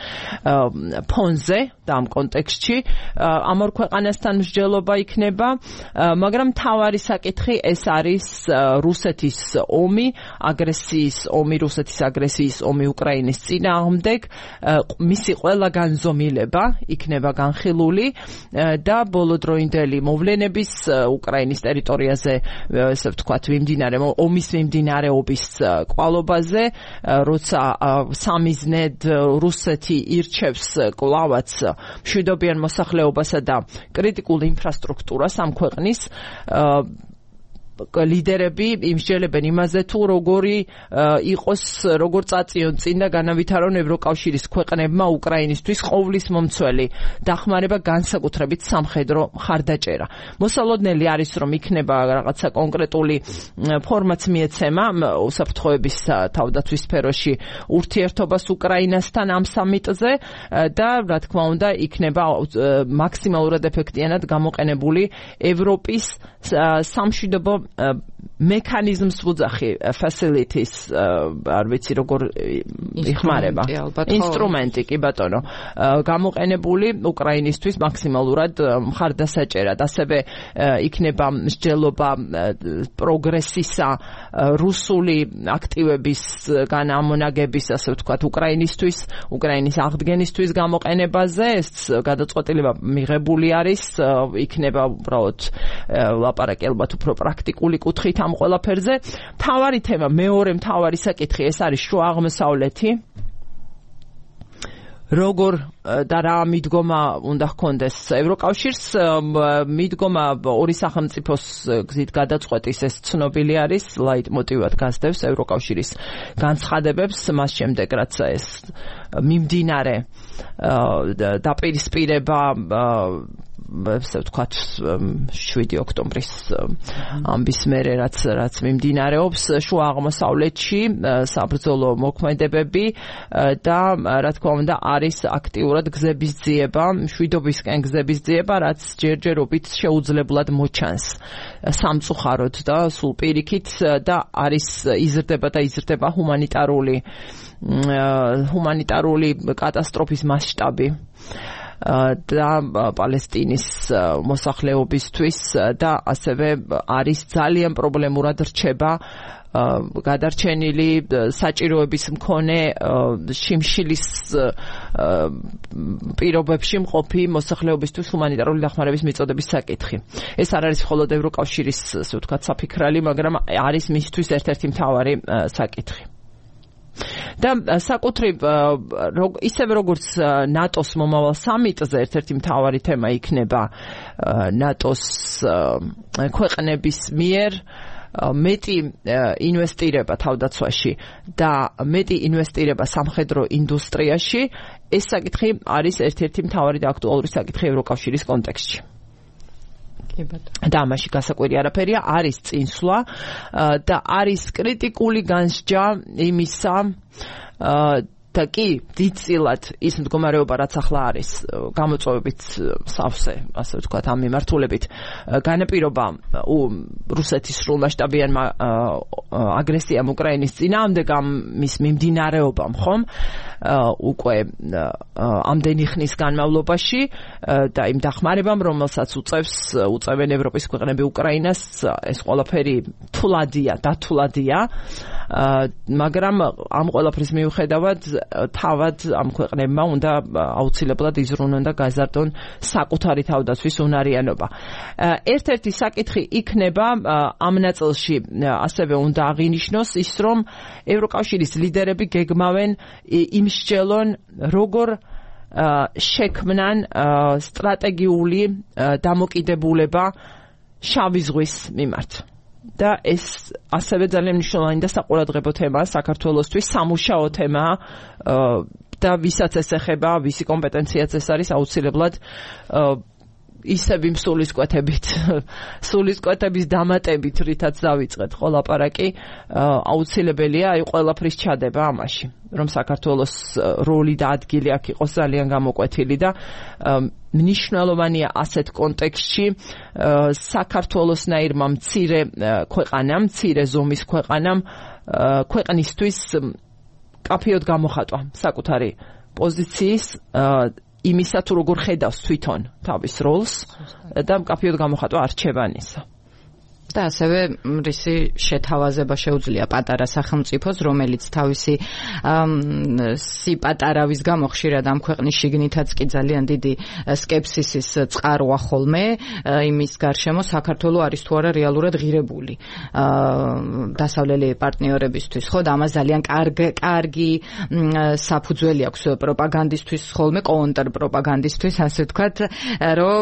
ფონზე და ამ კონტექსტში ამ ორ ქვეყანასთან მსჯელობა იქნება, მაგრამ მთავარი საკითხი ეს არის რუსეთის ომი, აგრესიის ომი, რუსეთის აგრესიის ომი უკრაინის წინააღმდეგ, მისი ყველა განზომილება იქნება განხილული და ბოლოდროინდელი მოვლენების უკრაინის ტერიტორიაზე, ესე ვთქვათ, მიმდინარე ომის მიმდინარეობის კვალობაზე, როცა სამიზნედ რუსეთი ირჩევს კლავაც მშვიდობიან მოსახლეობასა და კრიტიკულ ინფრასტრუქტურას ამ ქვეყნის ლიდერები იმსჯელებენ იმაზე, თუ როგორი იყოს, როგორ წაწიონ წინ და განავითარონ ევროკავშირის ქვეყნებმა უკრაინისთვის ყოვლის მომცველი დახმარება, განსაკუთრებით სამხედრო მხარდაჭერა. მოსალოდნელი არის, რომ იქნება რაღაცა კონკრეტული ფორმაც მიეცემა უსაფრთხოების თავდაცვის სფეროში ურთიერთობას უკრაინასთან ამ სამიტზე და რა თქმა უნდა იქნება მაქსიმალურად ეფექტიანად გამოყენებული ევროპის სამშვიდობო მექანიზმს ვუძახი, facilities, არ ვიცი როგორ იხმარება, ინსტრუმენტი, კი ბატონო, გამოყენებული უკრაინისთვის მაქსიმალურად მხარდასაჭერად. ასევე იქნება მსჯელობა პროგრესისა, რუსული აქტივების განამონაგების, ასე ვთქვათ, უკრაინისთვის, უკრაინის აღდგენისთვის გამოყენებაზე. ეს გადაწყვეტილება მიღებული არის, იქნება უბრალოდ ლაპარაკი ალბათ უფრო პრაქტიკული კუთხით ამ ყველაფერზე. მთავარი თემა, მეორე მთავარი საკითხი, ეს არის შუა აღმოსავლეთი. როგორ და რა მიდგომა უნდა ჰქონდეს ევროკავშირს, მიდგომა ორი სახელმწიფოს გზით გადაწყვეტის, ეს ცნობილი არის, ლაიტმოტივად გასდევს ევროკავშირის განცხადებებს, მას შემდეგ რაც ეს მიმდინარე დაპირისპირება ესე ვთქვათ შვიდი ოქტომბრის ამბის მერე რაც რაც მიმდინარეობს შუა აღმოსავლეთში საბრძოლო მოქმედებები და რა თქმა უნდა არის აქტიურად გზების ძიება, მშვიდობისკენ გზების ძიება, რაც ჯერჯერობით შეუძლებლად მოჩანს სამწუხაროდ და სულ პირიქით და არის იზრდება და იზრდება ჰუმანიტარული ჰუმანიტარული კატასტროფის მასშტაბი და პალესტინის მოსახლეობისთვის და ასევე არის ძალიან პრობლემურად რჩება გადარჩენილი საჭიროების მქონე შიმშილის პირობებში მყოფი მოსახლეობისთვის ჰუმანიტარული დახმარების მიწოდების საკითხი. ეს არ არის მხოლოდ ევროკავშირის, ასე ვთქვათ, საფიქრალი, მაგრამ არის მისთვის ერთ-ერთი მთავარი საკითხი. და საკუთრივ ისევე როგორც ნატოს მომავალ სამიტზე ერთ-ერთი მთავარი თემა იქნება ნატოს ქვეყნების მიერ მეტი ინვესტირება თავდაცვაში და მეტი ინვესტირება სამხედრო ინდუსტრიაში, ეს საკითხი არის ერთ-ერთი მთავარი და აქტუალური საკითხი ევროკავშირის კონტექსტში. და ამაში გასაკვირი არაფერია, არის წინსვლა და არის კრიტიკული განსჯა იმისა და კი დიდწილად ის მდგომარეობა რაც ახლა არის გამოწვევებით სავსე, ასე ვთქვათ, ამ მიმართულებით განაპირობა რუსეთის სრულმასშტაბიანმა აგრესიამ უკრაინის წინააღმდეგ ამის მიმდინარეობამ ხომ უკვე ამდენი ხნის განმავლობაში და იმ დახმარებამ, რომელსაც უწევს უწევენ ევროპის ქვეყნები უკრაინას, ეს ყველაფერი თულადია, დათულადია, მაგრამ ამ ყველაფრის მიუხედავად თავად ამ ქვეყნებმა უნდა აუცილებლად იზრუნონ და გაზარდონ საკუთარი თავდაცვის უნარიანობა. ერთ-ერთი საკითხი იქნება ამ ნაწილში ასევე უნდა აღინიშნოს ის, რომ ევროკავშირის ლიდერები გეგმავენ იმსჯელონ როგორ შექმნან სტრატეგიული დამოკიდებულება შავი ზღვის მიმართ. და ეს ასევე ძალიან მნიშვნელოვანი და საყურადღებო თემაა საქართველოსთვის, სამუშაო თემაა და ვისაც ეს ეხება, ვისი კომპეტენციაც ეს არის, აუცილებლად ისევ იმ სულისკვეთებით, სულისკვეთების დამატებით, რითაც დავიწყეთ ხო ლაპარაკი, აუცილებელია აი ყველაფრის ჩადება ამაში, რომ საქართველოს როლი და ადგილი აქ იყოს ძალიან გამოკვეთილი და მნიშვნელოვანია ასეთ კონტექსტში საქართველოსნაირმა მცირე ქვეყანამ, მცირე ზომის ქვეყანამ ქვეყნისთვის კაფეოდ გამოხატვა საკუთარი პოზიციის იმისა თუ როგორ ხედავს თვითონ თავის როლს და კაფეოდ გამოხატვა არჩევანისა. და ასევე რისი შეთავაზება შეუძლია პატარა სახელმწიფოს, რომელიც თავისი სიპატარავის გამო ხშირად ამ ქვეყნის შიგნითაც კი ძალიან დიდი სკეპსისის წყაროა ხოლმე იმის გარშემო საქართველო არის თუ არა რეალურად ღირებული დასავლელი პარტნიორებისთვის, ხო, და ამას ძალიან კარგი საფუძველი აქვს პროპაგანდისტვის ხოლმე, კონტრპროპაგანდისტვის, ასე ვთქვათ, რომ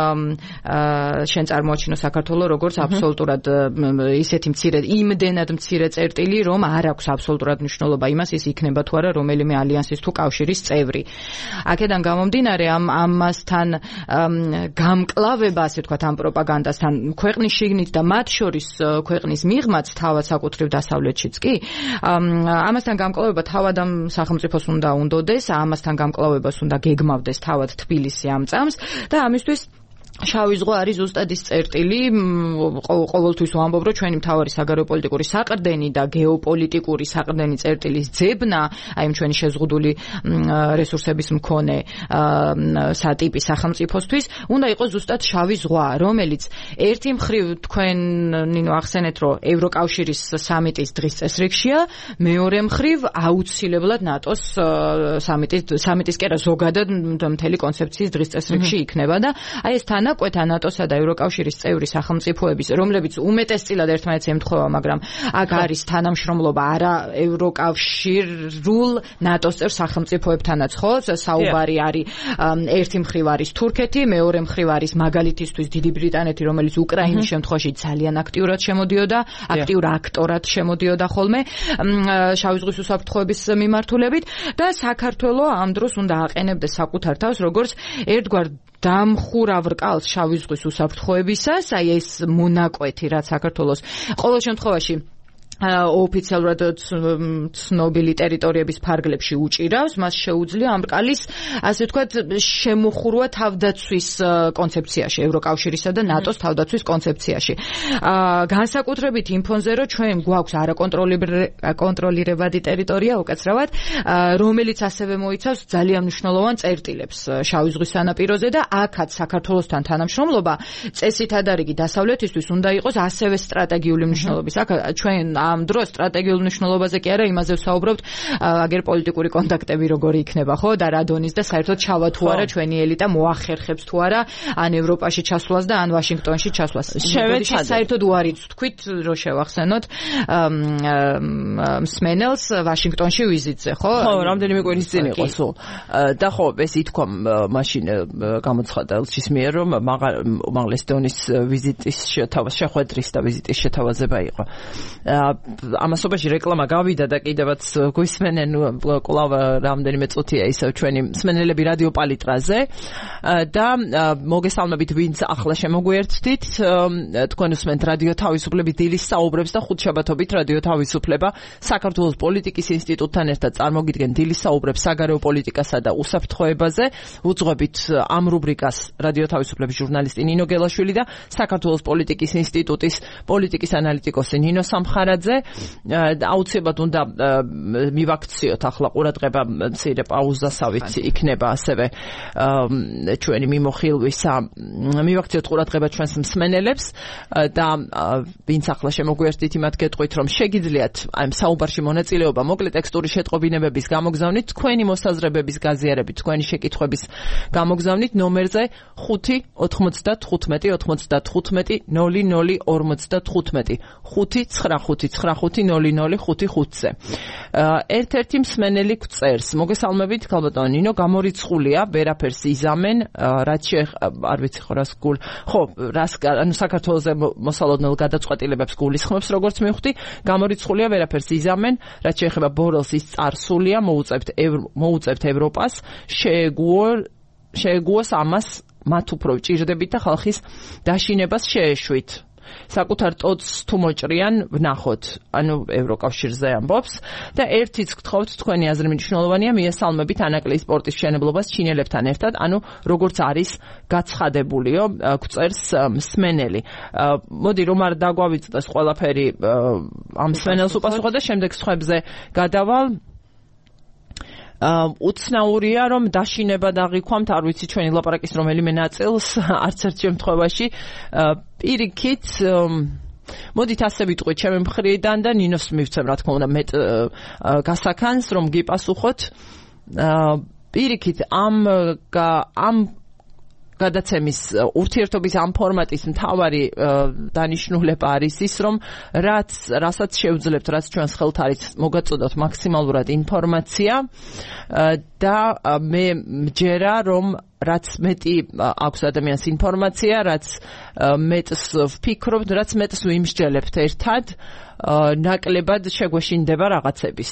შენ წარმოაჩინო საქართველო როგორც აბსოლუტურად ისეთი მცირე, იმდენად მცირე წერტილი, რომ არ აქვს აბსოლუტურად მნიშვნელობა იმას, ის იქნება თუ არა რომელიმე ალიანსის თუ კავშირის წევრი. აქედან გამომდინარე, ამ ამასთან გამკლავება, ასე ვთქვათ, ამ პროპაგანდასთან ქვეყნის შიგნით და მათ შორის ქვეყნის მიღმაც თავად საკუთრივ დასავლეთშიც კი, ამასთან გამკლავება თავად ამ სახელმწიფოს უნდა უნდოდეს, ამასთან გამკლავებას უნდა გეგმავდეს თავად თბილისი ამ წამს და ამისთვის შავი ზღვა არის ზუსტად ის წერტილი, ყოველთვის ვამბობ, რომ ჩვენი მთავარი საგარეო პოლიტიკური საყრდენი და გეოპოლიტიკური საყრდენი წერტილის ძებნა, აი ამ ჩვენი შეზღუდული რესურსების მქონე სატიპი სახელმწიფოსთვის, უნდა იყოს ზუსტად შავი ზღვა, რომელიც ერთი მხრივ თქვენ ნინო ახსენეთ, რომ ევროკავშირის სამიტის დღის წესრიგშია, მეორე მხრივ აუცილებლად ნატოს სამიტის სამიტის კი არა ზოგადად მთელი კონცეფციის დღის წესრიგში იქნება და აი ეს თანაკვეთა ნატოსა და ევროკავშირის წევრი სახელმწიფოების, რომლებიც უმეტესწილად ერთმანეთს ემთხვევა, მაგრამ აქ არის თანამშრომლობა არა ევროკავშირულ ნატოს წევრ სახელმწიფოებთანაც, ხო? საუბარი არის ერთი მხრივ არის თურქეთი, მეორე მხრივ არის მაგალითისთვის დიდი ბრიტანეთი, რომელიც უკრაინის შემთხვევაში ძალიან აქტიურად შემოდიოდა, აქტიურ აქტორად შემოდიოდა ხოლმე შავი ზღვის უსაფრთხოების მიმართულებით და საქართველო ამ დროს უნდა აყენებდეს საკუთარ თავს როგორც ერთგვარ დამხურავ რკალს შავი ზღვის უსაფრთხოებისას, აი ეს მონაკვეთი, რაც საქართველოს ყოველ შემთხვევაში ოფიციალურად ცნობილი ტერიტორიების ფარგლებში უჭირავს, მას შეუძლია ამ რკალის, ასე ვთქვათ, შემოხურვა თავდაცვის კონცეფციაში, ევროკავშირისა და ნატოს თავდაცვის კონცეფციაში. განსაკუთრებით იმ ფონზე, რომ ჩვენ გვაქვს არაკონტროლირებადი ტერიტორია, უკაცრავად, რომელიც ასევე მოიცავს ძალიან მნიშვნელოვან წერტილებს შავი ზღვის სანაპიროზე და აქაც საქართველოსთან თანამშრომლობა წესითადარიგი დასავლეთისთვის უნდა იყოს ასევე სტრატეგიული მნიშვნელობის. აქ ჩვენ ამ დროს სტრატეგიულ მნიშვნელობაზე კი არა, იმაზე ვსაუბრობთ, აგერ პოლიტიკური კონტაქტები როგორი იქნება, ხო, და რა დონის და საერთოდ ჩავა თუ არა ჩვენი ელიტა მოახერხებს თუ არა ან ევროპაში ჩასვლას და ან ვაშინგტონში ჩასვლას. შევეცადეთ საერთოდ უარიც თქვით, რომ შევახსენოთ მსმენელს ვაშინგტონში ვიზიტზე, ხო? ხო, რამდენიმე კვირის წინ იყო სულ. და ხო, ეს ითქვა მაშინ გამოცხადა ელჩის მიერ, რომ უმაღლესი დონის ვიზიტის შეხვედრის და ვიზიტის შეთავაზება იყო. ამასობაში რეკლამა გავიდა და კიდევაც გვისმენენ კვლავ რამდენიმე წუთია ისევ ჩვენი მსმენელები რადიო პალიტრაზე და მოგესალმებით ვინც ახლა შემოგვიერთდით, თქვენ უსმენთ რადიო თავისუფლების დილის საუბრებს და ხუთშაბათობით რადიო თავისუფლება საქართველოს პოლიტიკის ინსტიტუტთან ერთად წარმოგიდგენ დილის საუბრებს საგარეო პოლიტიკასა და უსაფრთხოებაზე. უძღვებით ამ რუბრიკას რადიო თავისუფლების ჟურნალისტი ნინო გელაშვილი და საქართველოს პოლიტიკის ინსტიტუტის პოლიტიკის ანალიტიკოსი ნინო სამხარაძე. აუცილებლად უნდა მივაქციოთ ახლა ყურადღება მცირე პაუზასავით იქნება ასევე ჩვენი მიმოხილვისა, მივაქციოთ ყურადღება ჩვენს მსმენელებს და ვინც ახლა შემოგვიერთდით, იმათ გეტყვით, რომ შეგიძლიათ აი საუბარში მონაწილეობა მოკლე ტექსტური შეტყობინებების გამოგზავნით, თქვენი მოსაზრებების გაზიარებით, თქვენი შეკითხვების გამოგზავნით ნომერზე ხუთი ოთხმოცდათხუთმეტი ოთხმოცდათხუთმეტი ნოლი ნოლი ორმოცდათხუთმეტი ხუთი ცხრა ხუთი ცხრა ხუთი ნოლი ნოლი ხუთი ხუთზე. ერთ-ერთი მსმენელი გვწერს, მოგესალმებით ქალბატონო ნინო, გამორიცხულია, ვერაფერს იზამენ, რაც არ ვიცი ხო რას გულ, ხო, რას ანუ საქართველოს მოსალოდნელ გადაწყვეტილებებს გულისხმობს, როგორც მივხვდი, გამორიცხულია, ვერაფერს იზამენ, რაც შეეხება ბორელს ის წარსულია, მოუწევთ მოუწევთ ევროპას, შეეგუო შეეგუოს ამას მათ უფრო ვჭირდებით და ხალხის დაშინებას შეეშვით. საკუთარ ტოტს თუ მოჭრიან ვნახოთ, ანუ ევროკავშირზე ამბობს და ერთიც გთხოვთ, თქვენი აზრი მნიშვნელოვანია, მიესალმებით ანაკლიის სპორტის მშენებლობას ჩინელებთან ერთად, ანუ როგორც არის გაცხადებულიო, გვწერს მსმენელი. მოდი რომ არ დაგვავიწყდეს ყველაფერი ამ მსმენელს უპასუხო და შემდეგ სხვებზე გადავალ. უცნაურია რომ დაშინება დაღიქვამთ, არ ვიცი ჩვენი ლაპარაკის რომელიმე ნაწილს, არც ერთ შემთხვევაში პირიქით მოდით ასე ვიტყვით ჩემი მხრიდან და ნინოს მივცემ რა თქმა უნდა მეტ გასახანს რომ გიპასუხოთ. პირიქით ამ ამ გადაცემის ურთიერთობის ამ ფორმატის მთავარი დანიშნულება არის ის, რომ რაც რასაც შევძლებთ, რაც ჩვენს ხელთ არის, მოგაწოდოთ მაქსიმალურად ინფორმაცია და მე მჯერა, რომ რაც მეტი აქვს ადამიანს ინფორმაცია, რაც მეტს ვფიქრობთ, რაც მეტს ვიმსჯელებთ ერთად, ნაკლებად შეგვეშინდება რაღაცების.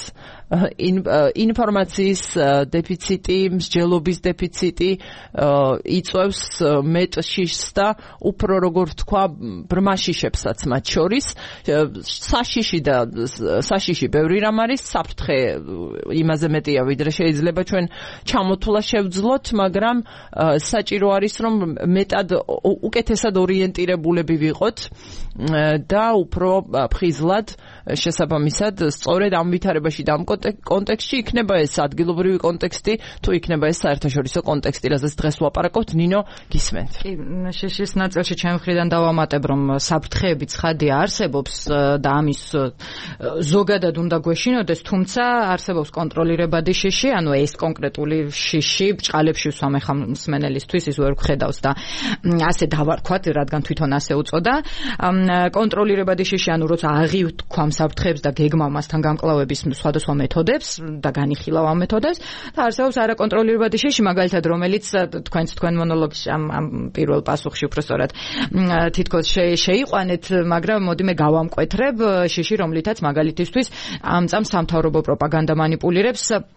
ინფორმაციის დეფიციტი, მსჯელობის დეფიციტი იწვევს მეტ შიშს და უფრო როგორ ვთქვა, ბრმა შიშებსაც მათ შორის. საშიში და საშიში ბევრი რამ არის, საფრთხე იმაზე მეტია, ვიდრე შეიძლება ჩვენ ჩამოთვლა შევძლოთ, მაგრამ საჭირო არის, რომ მეტად უკეთესად ორიენტირებულები ვიყოთ და უფრო ფხიზლად შესაბამისად სწორედ ამ ვითარებაში და ამ კონტექსტში იქნება ეს ადგილობრივი კონტექსტი, თუ იქნება ეს საერთაშორისო კონტექსტი, რაზეც დღეს ვაპარაკობთ, ნინო, გისმენთ. კი, შიშის ნაწილში ჩემი მხრიდან დავამატებ, რომ საფრთხეები ცხადია არსებობს და ამის ზოგადად უნდა გვეშინოდეს, თუმცა არსებობს კონტროლირებადი შიში, ანუ ეს კონკრეტული შიში ბჭყალებში ვსვამ ახლა მსმენელისთვის, ის ვერ გხედავს და ასე დავარქვათ, რადგან თვითონ ასე უწოდა. კონტროლირებადი შიში, ანუ როცა აღივთქვამ საფრთხეებს და გეგმავ მასთან გამკლავების სხვადასხვა მეთოდებს და განიხილავ ამ მეთოდებს და არსებობს არაკონტროლირებადი შიში, მაგალითად, რომელიც თქვენც თქვენ მონოლოგში ამ ამ პირველ პასუხში უფრო სწორად თითქოს შეიყვანეთ, მაგრამ მოდი მე გავამკვეთრებ შიში, რომლითაც მაგალითისთვის ამ წამს სამთავრობო პროპაგანდა მანიპულირებს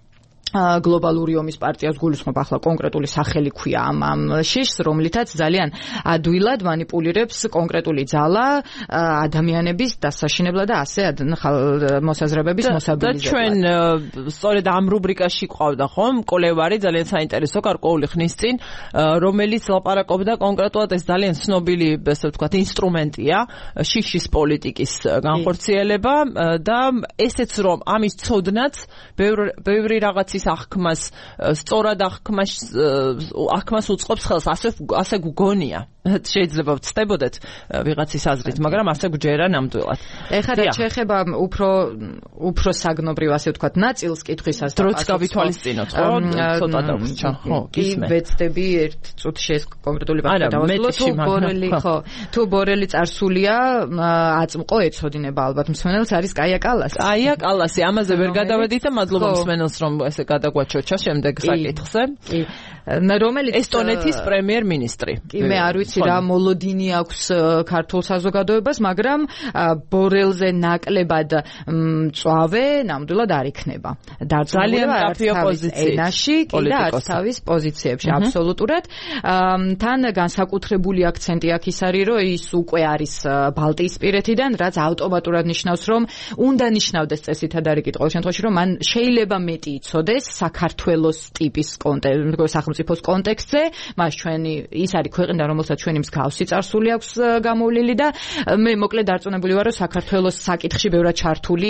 გლობალური ომის პარტიას გულისხმობ ახლა კონკრეტული სახელი ქვია ამ ამ შიშს, რომლითაც ძალიან ადვილად манипуლირებს კონკრეტული ძალა ადამიანების დასაშინებლად და ასე მოსაზრებების მოსაბილიზებლად. და ჩვენ სწორედ ამ რუბრიკაში ყავდა ხომ კოლევარი ძალიან საინტერესო გარკვეული ხნის წინ, რომელიც ლაპარაკობდა კონკრეტულად ეს ძალიან ცნობილი, ასე ვთქვათ, ინსტრუმენტია შიშის პოლიტიკის განხორციელება და ესეც რომ ამის ცოდნაც ბევრი რაღაცის აღქმას სწორად აღქმას აღქმას უწყობს ხელს, ასე ასე გგონია. შეიძლება ვწდებოდეთ ვიღაცის აზრით, მაგრამ ასე გჯერა ნამდვილად. ეხლა რა შეეხება უფრო უფრო საგნობრივ, ასე ვთქვათ, ნაწილს კითხვისას და დროც გავითვალისწინოთ, ხო? ცოტა დავრჩა, ხო, გისმე. ვეცდები ერთ წუთში ეს კონკრეტული პარტია დავასრულო, თუ ბორელი, ხო, თუ ბორელი წარსულია, აწმყო ეცოდინება ალბათ მსმენელს, არის კაია კალასი. კაია კალასი, ამაზე ვერ გადავედით და მადლობა მსმენელს, რომ ესე გადაგვაჩოჩა შემდეგ საკითხზე. კი. რომელიც ესტონეთის პრემიერ-მინისტრი. კი, მე არ ვიცი რა მოლოდინი აქვს ქართულ საზოგადოებას, მაგრამ ბორელზე ნაკლებად მწვავე ნამდვილად არ იქნება. ძალიან კაფე ოპოზიცია ენაში, კი და არც თავის პოზიციებში აბსოლუტურად. თან განსაკუთრებული აქცენტი აქ ის არის, რომ ის უკვე არის ბალტიისპირეთიდან, რაც ავტომატურად ნიშნავს, რომ უნდა ნიშნავდეს წესითად არის კითხვა შემთხვევაში, რომ მან შეიძლება მეტი იცოდეს საქართველოს ტიპის სახელმწიფოს კონტექსტზე, მას ჩვენი ის არის ქვეყანა, რომელსაც ჩვენი მსგავსი წარსული აქვს გამოვლილი და მე მოკლედ დარწმუნებული ვარ, რომ საქართველოს საკითხში ბევრად ჩართული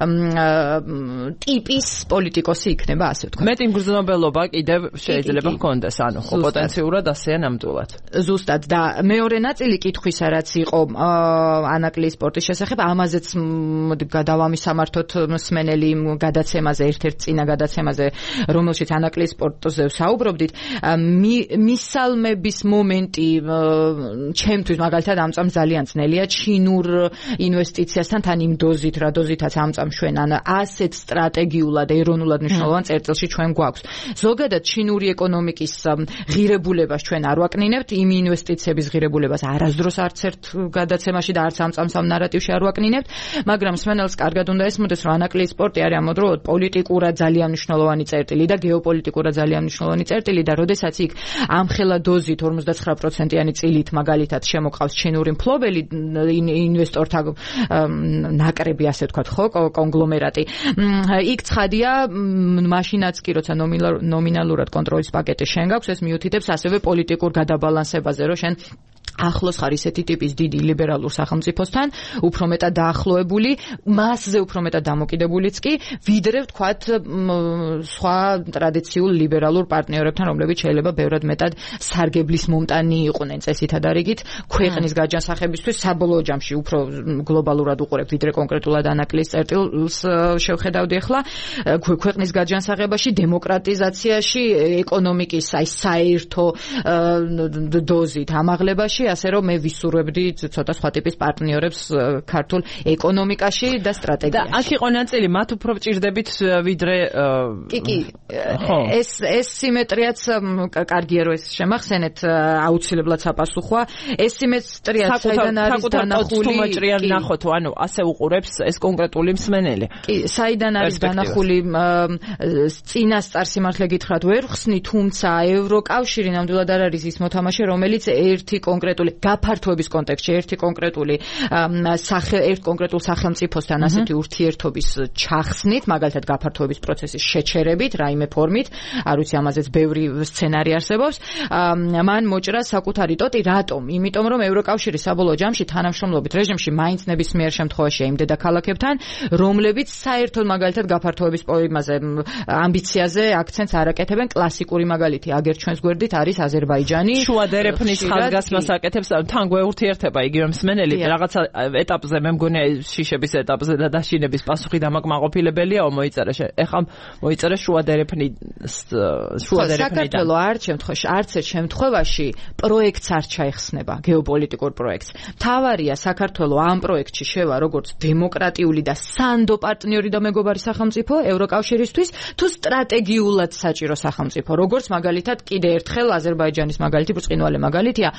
ტიპის პოლიტიკოსი იქნება, ასე ვთქვათ. მეტი მგრძნობელობა კიდევ შეიძლება ჰქონდეს, ანუ ხო პოტენციურად ასეა ნამდვილად. ზუსტად და მეორე ნაწილი კითხვისა, რაც იყო ანაკლის სპორტის შესახებ, ამაზეც გადავამისამართოთ მსმენელი გადაცემაზე, ერთ-ერთ წინა გადაცემაზე, რომელშიც ანაკლის სპორტზე საუბრობდით, მისალმების მომენტი ჩემთვის მაგალითად ამ წამს ძალიან ძნელია ჩინურ ინვესტიციასთან თან იმ დოზით, რა დოზითაც ამ წამს ჩვენ ან ასეთ სტრატეგიულად ეროვნულად მნიშვნელოვან წერტილში ჩვენ გვაქვს. ზოგადად ჩინური ეკონომიკის ღირებულებას ჩვენ არ ვაკნინებთ, იმ ინვესტიციების ღირებულებას არასდროს არც ერთ გადაცემაში და არც ამ წამს ამ ნარატივში არ ვაკნინებთ, მაგრამ მსმენელს კარგად უნდა ესმოდეს, რომ ანაკლის სპორტი არის ამავდროულად პოლიტიკურად ძალიან მნიშვნელოვანი წერტილი და გეოპოლიტიკურად ძალიან მნიშვნელოვანი წერტილი და როდესაც იქ ამხელა დოზით ორმოცდათხრა პროცენტიანი წილით მაგალითად შემოყავს ჩინური მფლობელი ინვესტორთა ნაკრები, ასე ვთქვათ, ხო, კონგლომერატი. იქ ცხადია, მაშინაც კი როცა ნომინალურად კონტროლის პაკეტი შენ გაქვს, ეს მიუთითებს ასევე პოლიტიკურ გადაბალანსებაზე, რომ შენ ახლოს ხარ ისეთი ტიპის დიდი ლიბერალურ სახელმწიფოსთან, უფრო მეტად დაახლოებული, მასზე უფრო მეტად დამოკიდებულიც კი, ვიდრე ვთქვათ სხვა ტრადიციულ ლიბერალურ პარტნიორებთან, რომლებიც შეიძლება ბევრად მეტად სარგებლის მომტანი იყვნენ წესითად არიგით ქვეყნის გაჯანსაღებისთვის, საბოლოო ჯამში უფრო გლობალურად უყურებ, ვიდრე კონკრეტულად ანაკლის წერტილს შევხედავდი ახლა, ქვეყნის გაჯანსაღებაში, დემოკრატიზაციაში, ეკონომიკის აი საერთო დოზით ამაღლებაში, ასე რომ მე ვისურვებდი ცოტა სხვა ტიპის პარტნიორებს ქართულ ეკონომიკაში და სტრატეგიაში. და აქ იყო ნაწილი, მათ უფრო ვჭირდებით ვიდრე კი კი ეს ეს სიმეტრიაც კარგია რომ ეს შემახსენეთ, აუცილებლად საპასუხოა. ეს სიმეტრიაც საიდან არის დანახული? კი, ნახოთ, ანუ ასე უყურებს ეს კონკრეტული მსმენელი. კი, საიდან არის დანახული წინასწარ სიმართლე გითხრათ ვერ ხსნი, თუმცა ევროკავშირი ნამდვილად არ არის ის მოთამაშე, რომელიც ერთი კონკრეტული გაფართოების კონტექსტში ერთი კონკრეტული სახე ერთ კონკრეტულ სახელმწიფოსთან ასეთი ურთიერთობის ჩახსნით, მაგალითად გაფართოების პროცესის შეჩერებით, რაიმე ფორმით, არ ვიცი ამაზეც ბევრი სცენარი არსებობს, მან მოჭრა საკუთარი ტოტი, რატომ? იმიტომ რომ ევროკავშირი საბოლოო ჯამში თანამშრომლობით რეჟიმში მაინც ნებისმიერ შემთხვევაში იმ დედაქალაქებთან, რომლებიც საერთოდ მაგალითად გაფართოების პოემაზე, ამბიციაზე აქცენტს არ აკეთებენ. კლასიკური მაგალითი აგერ ჩვენს გვერდით არის აზერბაიჯანი. შუა დერეფნის ხაზგასმას აკეთებს, თან გვეურთიერთება იგივე მსმენელი, რაღაცა ეტაპზე მე მგონია შიშების ეტაპზე და დაშინების პასუხი დამაკმაყოფილებელიაო მოიწერა. ეხლა მოიწერა შუა დერეფნის შუა დერეფნიდან. საქართველო არც შემთხვევაში, არც ერთ შემთხვევაში პროექტს არ ჩაიხსნება, გეოპოლიტიკურ პროექტს. მთავარია საქართველო ამ პროექტში შევა როგორც დემოკრატიული და სანდო პარტნიორი და მეგობარი სახელმწიფო ევროკავშირისთვის, თუ სტრატეგიულად საჭირო სახელმწიფო, როგორც მაგალითად კიდე ერთხელ აზერბაიჯანის მაგალითი ბრწყინვალე მაგალითია, არა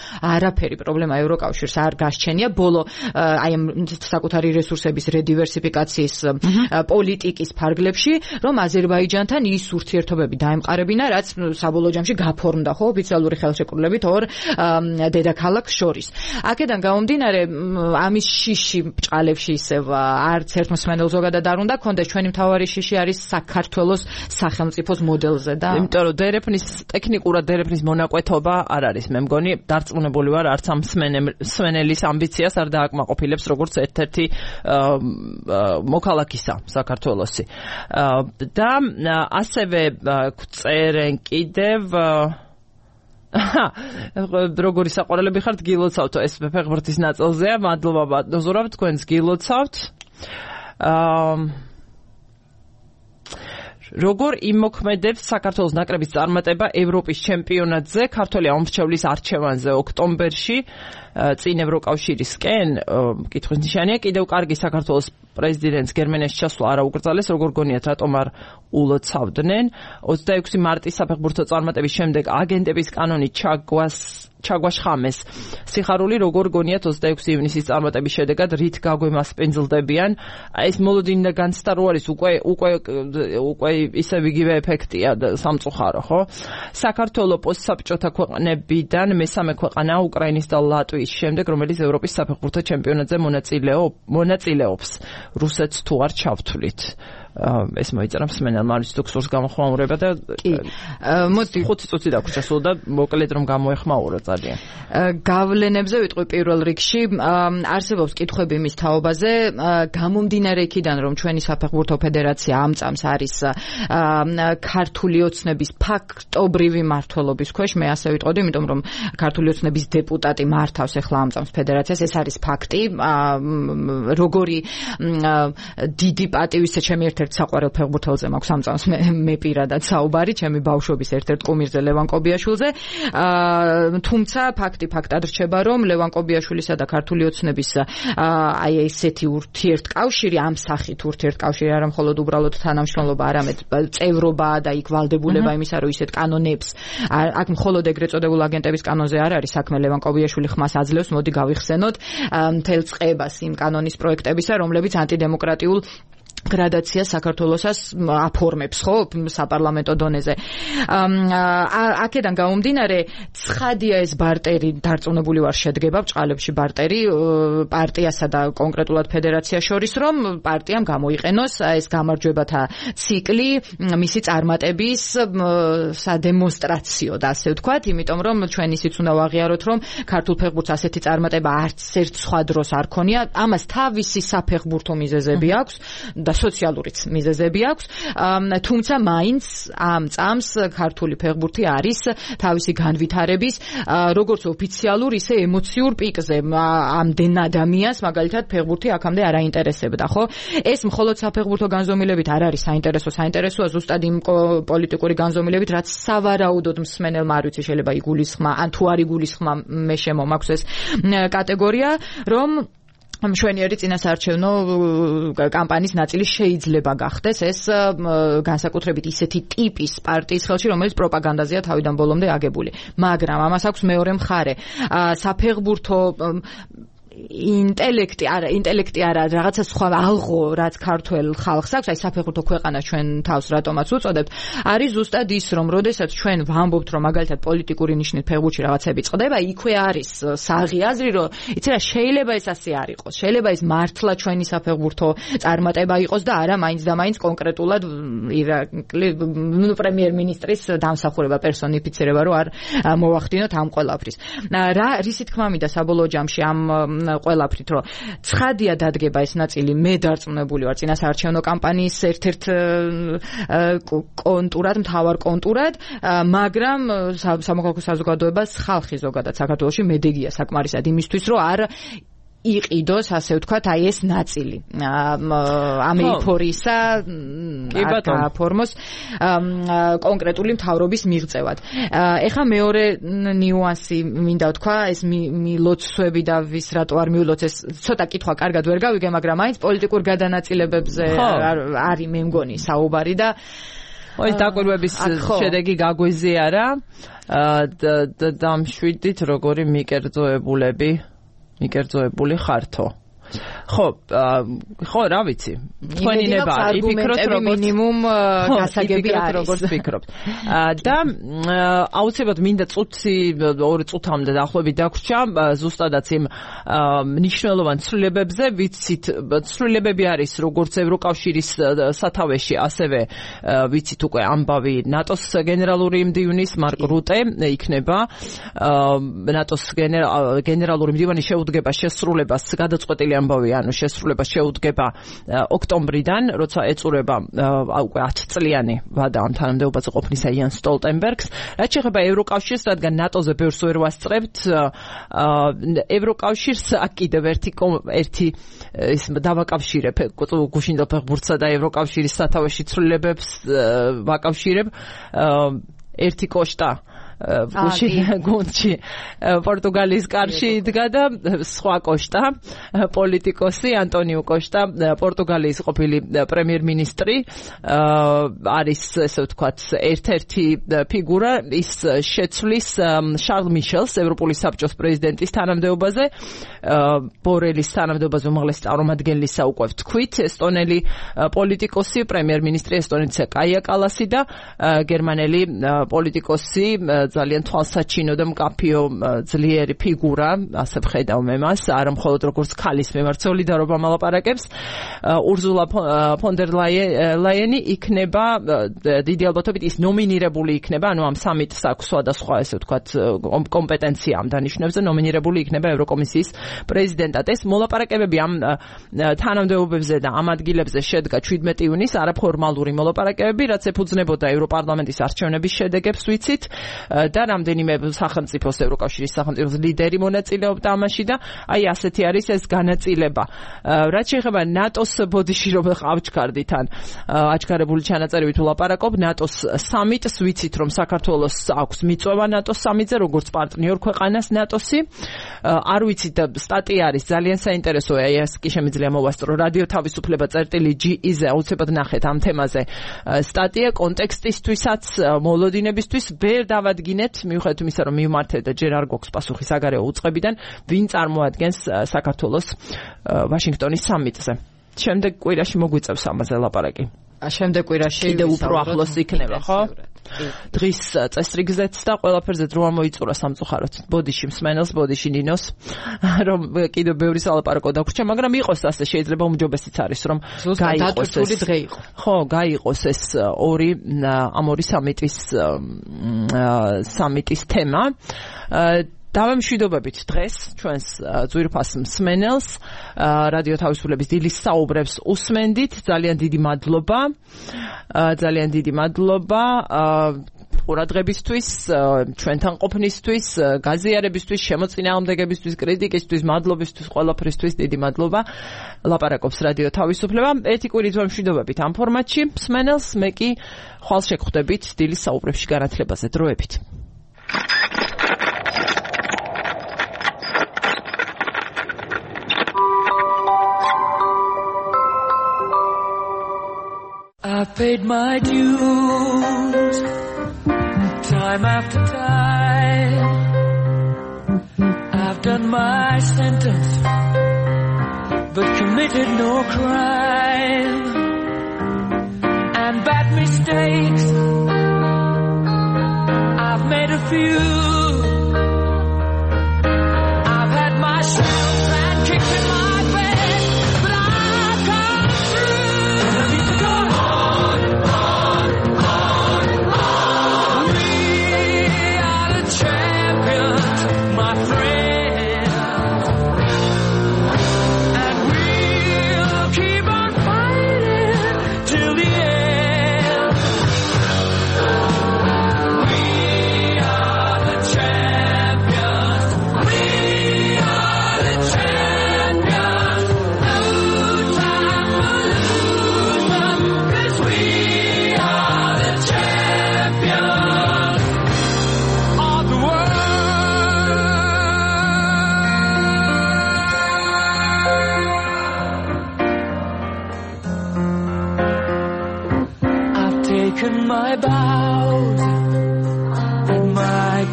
არაფერი პრობლემა ევროკავშირს არ გასჩენია ბოლო აი ამ საკუთარი რესურსების რედივერსიფიკაციის პოლიტიკის ფარგლებში, რომ აზერბაიჯანთან ის ურთიერთობები დაემყარებინა, რაც საბოლოო ჯამში გაფორმდა ხო ოფიციალური ხელშეკრულებით ორ დედაქალაქს შორის. აქედან გამომდინარე, ამის შიში ბჭყალებში ისევ არც ერთ მსმენელ ზოგადად არ უნდა ქონდეს, ჩვენი მთავარი შიში არის საქართველოს სახელმწიფოს მოდელზე და იმიტომ რომ დერეფნის ტექნიკურად დერეფნის მონაკვეთობა არ არის, მე მგონი დარწმუნებული ვარ, არც ამ მსმენელის ამბიციას არ დააკმაყოფილებს როგორც ერთ-ერთი მოქალაქისა საქართველოსი. და ასევე წერენ კიდევ როგორი საყვარელები ხართ, გილოცავთ ეს ფეხბურთის ნაწილზეა. მადლობა ბატონო ზურაბ, თქვენს გილოცავთ. როგორ იმოქმედებს საქართველოს ნაკრების წარმატება ევროპის ჩემპიონატზე ქართველი ამორჩევლის არჩევანზე ოქტომბერში წინ ევროკავშირისკენ? კითხვის ნიშანია. კიდევ კარგი საქართველოს პრეზიდენტს გერმანიაში ჩასვლა არა უკრძალეს, როგორ გონიათ, რატომ არ ულოცავდნენ? ოცდაექვსი მარტის საფეხბურთო წარმატების შემდეგ აგენტების კანონი ჩაგვას ჩაგვაშხამეს. სიხარული როგორ გონიათ ოცდაექვსი ივნისის წარმატების შედეგად რით გაგვემასპინძლდებიან? ეს მოლოდინდა განცდა რო არის, უკვე უკვე უკვე ისე იგივე ეფექტია სამწუხარო, ხო? საქართველოს პოსტსაბჭოთა ქვეყნებიდან მესამე ქვეყანაა უკრაინის და ლატვიის შემდეგ, რომელიც ევროპის საფეხბურთო ჩემპიონატზე მონაწილეობს. რუსეთს თუ არ ჩავთვლით. ეს მოიწერა მსმენელმა არის თუქსურს გამოხმაურება და კი მოდი ხუთი წუთი დაგვრჩა სულ და მოკლედ რომ გამოეხმაურა ძალიან. გავლენებზე ვიტყვი პირველ რიგში, არსებობს კითხვები მის თაობაზე, გამომდინარე იქიდან რომ ჩვენი საფეხბურთო ფედერაცია ამ წამს არის ქართული ოცნების ფაქტობრივი მმართველობის ქვეშ, მე ასე ვიტყოდი, იმიტომ რომ ქართული ოცნების დეპუტატი მართავს ახლა ამ წამს ფედერაციას, ეს არის ფაქტი. როგორი დიდი პატივისცემა ჩემი ერთ-ერთ საყვარელ ფეხბურთელზე მაქვს ამ წამს მე, მე პირადად საუბარი, ჩემი ბავშვობის ერთ-ერთ კუმირზე ლევან კობიაშვილზე. თუმცა ფაქტი ფაქტად რჩება, რომ ლევან კობიაშვილისა და ქართული ოცნების აი ესეთი ურთიერთკავშირი, ამ სახით ურთიერთკავშირი არა მხოლოდ უბრალოდ თანამშრომლობა, არამედ წევრობა და იქ ვალდებულება იმისა, რომ ისეთ კანონებს აქ მხოლოდ ეგრეთ წოდებულ აგენტების კანონზე არ არის საქმე, ლევან კობიაშვილი ხმას აძლევს, მოდი გავიხსენოთ მთელ წყებას იმ კანონის პროექტებისა, რომლებიც ანტიდემოკრატიულ გრადაცია საქართველოსას აფორმებს, ხო, საპარლამენტო დონეზე. აქედან გამომდინარე, ცხადია ეს ბარტერი, დარწმუნებული ვარ, შედგება ბჭყალებში ბარტერი პარტიასა და კონკრეტულად ფედერაციას შორის, რომ პარტიამ გამოიყენოს ეს გამარჯვებათა ციკლი მისი წარმატების სადემონსტრაციოდ, ასე ვთქვათ, იმიტომ რომ ჩვენ ისიც უნდა ვაღიაროთ, რომ ქართულ ფეხბურთს ასეთი წარმატება არც ერთ სხვა დროს არ ქონია, ამას თავისი საფეხბურთო მიზეზები აქვს და სოციალურიც მიზეზები აქვს, თუმცა მაინც ამ წამს ქართული ფეხბურთი არის თავისი განვითარების როგორც ოფიციალურ, ისე ემოციურ პიკზე. ამდენ ადამიანს მაგალითად ფეხბურთი აქამდე არ აინტერესებდა, ხო? ეს მხოლოდ საფეხბურთო განზომილებით არ არის საინტერესო, საინტერესოა ზუსტად იმ პოლიტიკური განზომილებით, რაც სავარაუდოდ მსმენელმა არ ვიცი, შეიძლება იგულისხმა, ან თუ არ იგულისხმა, მე შემომაქვს ეს კატეგორია, რომ მშვენიერი წინასაარჩევნო კამპანიის ნაწილი შეიძლება გახდეს ეს განსაკუთრებით ისეთი ტიპის პარტიის ხელში, რომელიც პროპაგანდაზეა თავიდან ბოლომდე აგებული. მაგრამ ამას აქვს მეორე მხარე. საფეხბურთო ინტელექტი არა, ინტელექტი არა, რაღაცა სხვა ალღო, რაც ქართველ ხალხს აქვს, აი საფეხბურთო ქვეყანა ჩვენ თავს რატომაც უწოდებთ, არის ზუსტად ის, რომ როდესაც ჩვენ ვამბობთ, რომ მაგალითად პოლიტიკური ნიშნით ფეხბურთში რაღაცები წყდება, იქვე არის საღი აზრი, რომ იცი რა, შეიძლება ეს ასე არ იყოს. შეიძლება ეს მართლა ჩვენი საფეხბურთო წარმატება იყოს და არა მაინც და მაინც კონკრეტულად ირაკლი პრემიერ-მინისტრის დამსახურება, პერსონიფიცირება, რომ არ მოვახდინოთ ამ ყველაფრის. რა რისი თქმა მინდა საბოლოო ჯამში ამ ყველაფრით, რომ ცხადია დადგება ეს ნაწილი, მე დარწმუნებული ვარ წინასაარჩევნო კამპანიის ერთ-ერთ კონტურად, მთავარ კონტურად, მაგრამ სამოქალაქო საზოგადოებას, ხალხი ზოგადად საქართველოში მედეგია საკმარისად იმისთვის, რომ არ იყიდოს, ასე ვთქვათ, აი ეს ნაწილი ამ ეიფორიისა აფორმოს კონკრეტული მთავრობის მიღწევად. ეხლა მეორე ნიუანსი მინდა ვთქვა, ეს მილოცვები და ვის რატო არ მიულოც, ეს ცოტა კითხვა კარგად ვერ გავიგე, მაგრამ მაინც პოლიტიკურ გადანაწილებებზე არის მე მგონი საუბარი და ой, დაკვირვების შედეგი გაგვიზიარა და დამშვიდით როგორი მიკერძოებულები, მიკერძოებული ხართო. ხო, ხო, რა ვიცი. თქვენი ნება იფიქროთ როგორც მინიმუმ გასაგები არის. როგორც ფიქრობთ. და აუცილებლად მინდა წუთი ორი წუთამდე დაახლოებით დაგვრჩა ზუსტადაც იმ მნიშვნელოვან ცვლილებებზე, ვიცით, ცვლილებები არის როგორც ევროკავშირის სათავეში, ასევე ვიცით უკვე ამბავი ნატოს გენერალური მდივნის მარკ რუტე იქნება ნატოს გენერალური მდივანი შეუდგება შესრულებას გადაწყვეტილი ამბავი, ანუ შესრულება შეუდგება ოქტომბრიდან, როცა ეწურება უკვე ათი წლიანი ვადა ამ თანამდებობაზე ყოფნისა იან სტოლტენბერგს. რაც შეეხება ევროკავშირს, რადგან ნატოზე ბევრს ვერ ვასწრებთ, ევროკავშირს აქ კიდევ ერთი ერთი ის დავაკავშირებ გუშინდელ ფეხბურთსა და ევროკავშირის სათავეში ცვლილებებს ვაკავშირებ. ერთი კოშტა გუნდში პორტუგალიის კარში იდგა და სხვა კოშტა პოლიტიკოსი ანტონიუ კოშტა პორტუგალიის ყოფილი პრემიერ-მინისტრი არის ესე ვთქვათ ერთ-ერთი ფიგურა ის შეცვლის შარლ მიშელს ევროპული საბჭოს პრეზიდენტის თანამდებობაზე ბორელის თანამდებობაზე უმაღლესი წარმომადგენლისა უკვე ვთქვით ესტონელი პოლიტიკოსი პრემიერ-მინისტრი ესტონეთისა კაია კალასი და გერმანელი პოლიტიკოსი ძალიან თვალსაჩინო და მკაფიო ძლიერი ფიგურა, ასე ვხედავ მე მას, არა მხოლოდ როგორც ქალის მიმართ სოლიდარობა მალაპარაკებს. ურზულა ფონ დერ ლაიენი იქნება დიდი ალბათობით ის ნომინირებული იქნება, ანუ ამ სამიტს აქვს სხვადასხვა ესე ვთქვათ კომპეტენცია ამ დანიშნულებზე, ნომინირებული იქნება ევროკომისიის პრეზიდენტად. ეს მოლაპარაკებები ამ თანამდებობებზე და ამ ადგილებზე შედგა შვიდმეტი ივნისს, არაფორმალური მოლაპარაკებები, რაც ეფუძნებოდა ევროპარლამენტის არჩევნების შედეგებს, ვიცით. და რამდენიმე სახელმწიფოს ევროკავშირის სახელმწიფოს ლიდერი მონაწილეობდა ამაში და აი ასეთი არის ეს განაწილება. რაც შეეხება ნატოს ბოდიში რომ ავჩქარდით ან აჩქარებული ჩანაწერებით ვლაპარაკობ ნატოს სამიტს ვიცით რომ საქართველოს აქვს მიწვევა ნატოს სამიტზე როგორც პარტნიორ ქვეყანას ნატოსი. არ ვიცით სტატია არის ძალიან საინტერესოა ეს კი შემიძლია მოვასწრო რადიო თავისუფლება წერტილი ჯი-ზე აუცილებლად ნახეთ ამ თემაზე სტატია კონტექსტისთვისაც მოლოდინებისთვის ვერ დავადგინეთ მიუხედავად იმისა რომ მიმართეთ და ჯერ არ გვაქვს პასუხი საგარეო უწყებიდან ვინ წარმოადგენს საქართველოს ვაშინგტონის სამიტზე. შემდეგ კვირაში მოგვიწევს ამაზე ლაპარაკი. შემდეგ კვირაში კიდევ უფრო ახლოს იქნება, ხო? დღის წესრიგზეც და ყველაფერზე დრო მოიწურა სამწუხაროდ. ბოდიში მსმენელს, ბოდიში ნინოს, რომ კიდევ ბევრი სალაპარაკო დაგვრჩა, მაგრამ იყოს ასე შეიძლება უმჯობესიც არის, რომ გაიყოს ეს დღე იყო. ხო, გაიყოს ეს ორი ამ ორი სამიტის სამიტის თემა. დავამშვიდობებით დღეს ჩვენს ძვირფას მსმენელს რადიო თავისუფლების დილის საუბრებს უსმენდით ძალიან დიდი მადლობა ძალიან დიდი მადლობა ყურადღებისთვის ჩვენთან ყოფნისთვის გაზიარებისთვის შემოწინააღმდეგებისთვის კრიტიკისთვის მადლობისთვის ყველაფრისთვის დიდი მადლობა ლაპარაკობს რადიო თავისუფლება ერთი კვირით ვამშვიდობებით ამ ფორმატში მსმენელს მე კი ხვალ შეგხვდებით დილის საუბრებში განათლებაზე დროებით I paid my dues time after time I've done my sentence but committed no crime and bad mistakes I've made a few I've had my shells and kicks in my face but I've come through and I need to go Change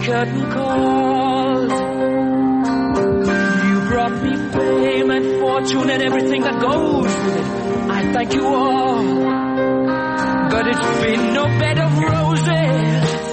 curtain calls. You brought me fame and fortune and everything that goes with it. I thank you all, but it's been no bed of roses.